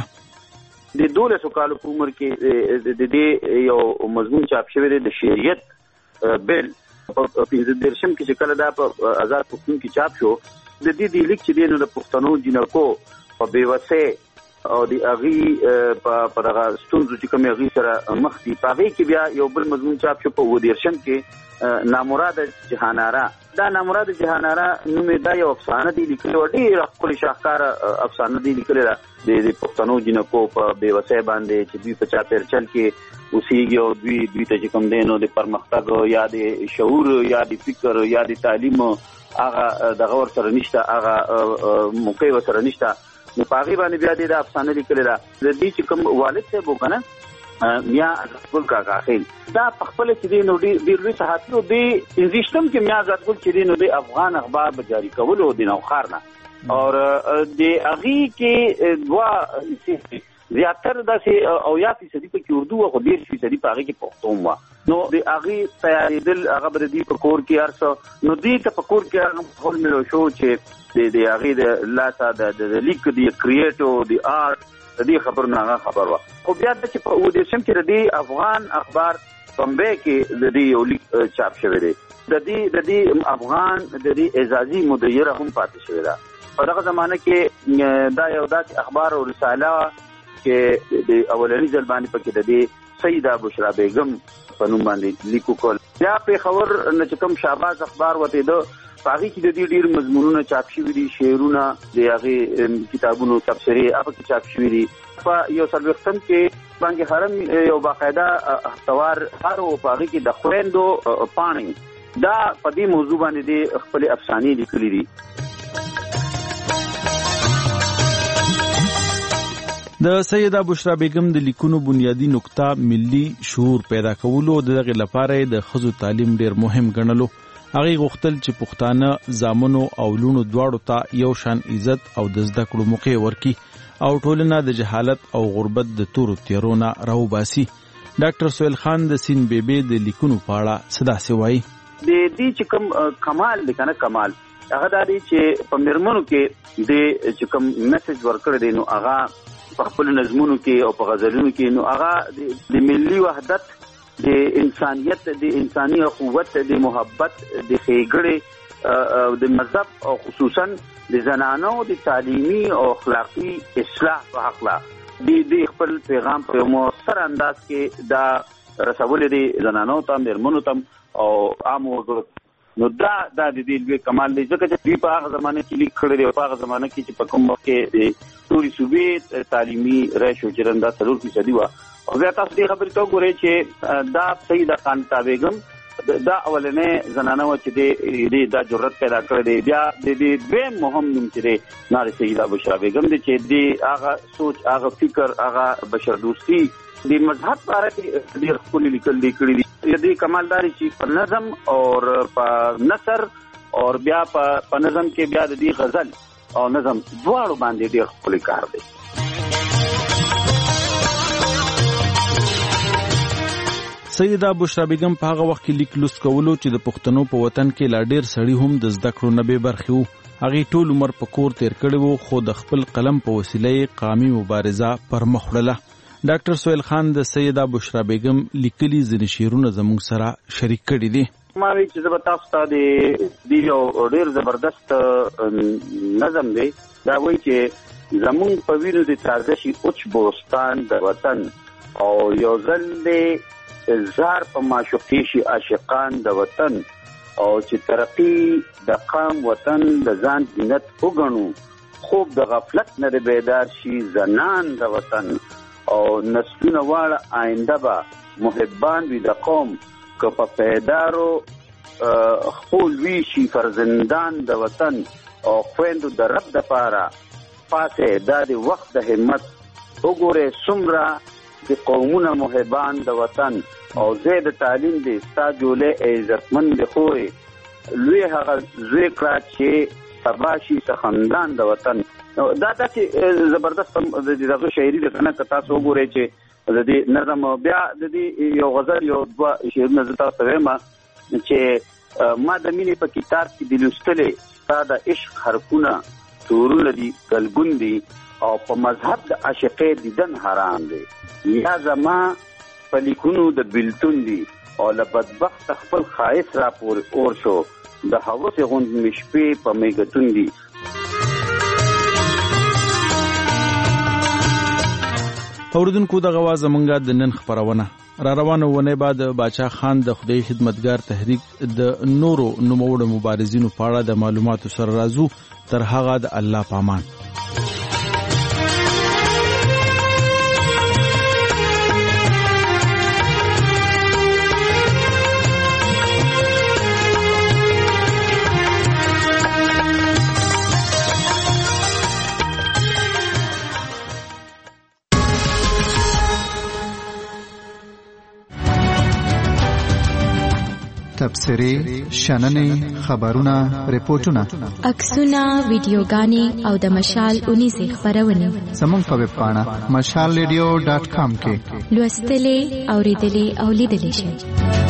د دولسو کالو په عمر کې د دې یو مضمون چاپ شوی دی د شریعت بیل په پنځه دېرشم کې چې کله دا په آزاد پښتون کې چاپ شو د دې د لیک چې دی نو د پښتنو جنکو په بېوسۍ او د هغې په دغه ستونزو چې کومې هغې سره مخ دي په هغې کې بیا یو بل مضمون چاپ شو په اووه دېرشم کې نامراده جهاناره. دا نامراده جهاناره نومې دا یو افسانه دی لیکلې وه، ډېره ښکلې شاهکاره افسانه دی لیکلې ده د پښتنو جنکو په بېوسۍ باندې چې دوی په چاپېرچل کې اوسېږي او دوی دوی ته چې کوم دی نو د پرمختګ یا د شعور یا د فکر یا د تعلیم هغه دغه ورسره نشته، هغه موقع ورسره نشته. نو په هغې باندې بیا دې دا افسانه لیکلې ده. د دې چې کوم والد صاحب و که نه میا ازادګل کاکا خیل دا په خپله چې دی نو ډېر لوی صحافي و. دې پنځه ویشتم کې میا ازادګل چې دی نو د افغان اخبار به جاري کولو د نوښار نه اور د هغې کې دوه زیاتر داسې اویا فیصدي پکې اردو وه، خو ډېر فیصدي په هغې کې پښتو وه. نو د هغې تیارېدل هغه به د دوی په کور کې هر څه نو دوی ته په کور کې هغه ماحول ملو شو چې د هغې د لاسه د لیک د کریټو د آرټ د دې خبرو نه هغه خبر وه. خو بیا دا چې په اووه دېرشم کې د دې افغان اخبار بمبی کې د دې یو لیک چاپ شوی دی. د دې د دې افغان د دې اعزازي مدیره هم پاتې شوې ده. په دغه زمانه کې دا یو داسې اخبار او رساله چې د اولني ځل باندې پکې د دې سیده بشرا بیګم په نوم باندې لیکو کول. بیا پېښور نه چې کوم شهباز اخبار وتېده په هغې کې د دې ډېر مضمونونه چاپ شوي دي، شعرونه د هغې کتابونو تبصرې هغه کې چاپ شوي دي. په یو څلوېښتم کې بانک حرم یو باقاعده هفتوار هر و په هغې کې د خویندو پاڼې دا په دې موضوع باندې د خپلې افسانې لیکلي دي. د سیده بشرا بیگم د لیکونو بنیادی نقطه ملي شعور پیدا کولو د دغه لپاره د ښځو تعلیم ډیر مهم ګڼلو. هغه غوښتل چې پښتانه زامنو او لونو دواړو ته یو شان عزت او د زده کړو موقع ورکړي او ټولنه د جهالت او غربت د تورو تیارونه راوباسي. ډاکټر سهیل خان د سین بیبي د لیکونو په اړه څه داسې وایي. د دې چې کوم کمال دی که نه کمال هغه دا دی چې په میرمنو کې د چې کوم میسج ورکړی دی نو هغه په خپل نظمونو کې او په غزلونو کې نو هغه د ملي وحدت، د انسانیت، د انساني قوت، د محبت، د ښېګړې، د مذهب او خصوصا د زنانو د تعلیمي او اخلاقي اصلاح په هکله د خپل پیغام په یو مؤثر انداز کې دا رسولې دي زنانو ته، میرمنو ته او عامو وګړو. نو دا دا د دې لوی کمال دی ځکه چې دوی په هغه زمانه کې لیک کړی دی او په هغه زمانه کې چې په کوم وخت کې د ټولې صوبې تعلیمي ریشو چې رنده څلور فیصدي وه. او بیا تاسو دې خبرې ته وګورئ چې دا سیده خانتا بیګم دا اولنۍ زنانه وه چې دې دا جرأت پیدا کړی دی. بیا د دې دویم مهم نوم چې دی نارې سیده بشرا بیګم دی چې دې هغه سوچ، هغه فکر، هغه بشردوستي د مذهب په اړه کې ډېر ښکلي لیکل دی کړي دي. د دې کمال دا دی چې په نظم او په نثر او بیا په نظم کې بیا د دې غزل او نظم دواړو باندې ډېر ښکلی کار دی. سیده بشرا بیگم په هغه وخت کې لیک لوست کولو چې د پښتنو په وطن کې لا ډېر سړي هم د زده کړو نه بې برخې وو. هغې ټول عمر په کور تیر کړی وو خو د خپل قلم په وسیله یې قامي مبارزه پر مخ وړله. ډاکټر سهیل خان د سیده بشرا بیگم لیکلي ځینې شعرونه زموږ سره شریک کړي دي. ما وی چې زه به تاسو ته د دې یو ډېر زبردست نظم دی. دا وایي چې زموږ په وینو د تازه شي اوچ بوستان د وطن او یو ځل د زار په معشوقې شي عاشقان د وطن او چې ترقي د قام وطن د ځان زینت وګڼو خوب د غفلت نه بیدار شي زنان د وطن او نسلونه واړه آینده به محبان وي د قوم که په پیدارو خپل وي شي فرزندان د وطن او خویندو د رب د پاره پاسې دا د وخت د همت وګورئ څومره د قومونه محبان د وطن او زه د تعلیم د ستا جوړې عزتمند د خورې لوی هغه زوی کړه چې سبا شي خاندان د وطن. دا داسې زبردست دغه شاعري ده که نه که تاسو وګورئ چې د دې نظم بیا د دې یو غزل یو دوه شعرونه زه تاسو ته وایم چې ما د مینې په کتاب کې د لوستلې ستا د عشق حرفونه تورونه دي ګلګون دي او په مذهب د عاشقۍ دیدن حرام دی یا زما په لیکونو د بلتون دي او له بدبخت خپل خایس را پورې اور شو د هوس غوند مشپې په میګتون دي. اوردونکو د غواز منګه د نن خبرونه را روانه ونه بعد باچا خان د خدای خدمتګار تحریک د نورو نوموړو مبارزینو په اړه د معلوماتو سره راځو تر هغه د الله پامان. تبصرې، شننې، خبرونه، ریپورتونه، عکسونه، ویډیوګانې او د مشال اونیزې خبرونه زموږ په ویب پاڼه مشال ریډیو ډاټ کام کې لوستلې، اوریدلې او لیدلې شئ.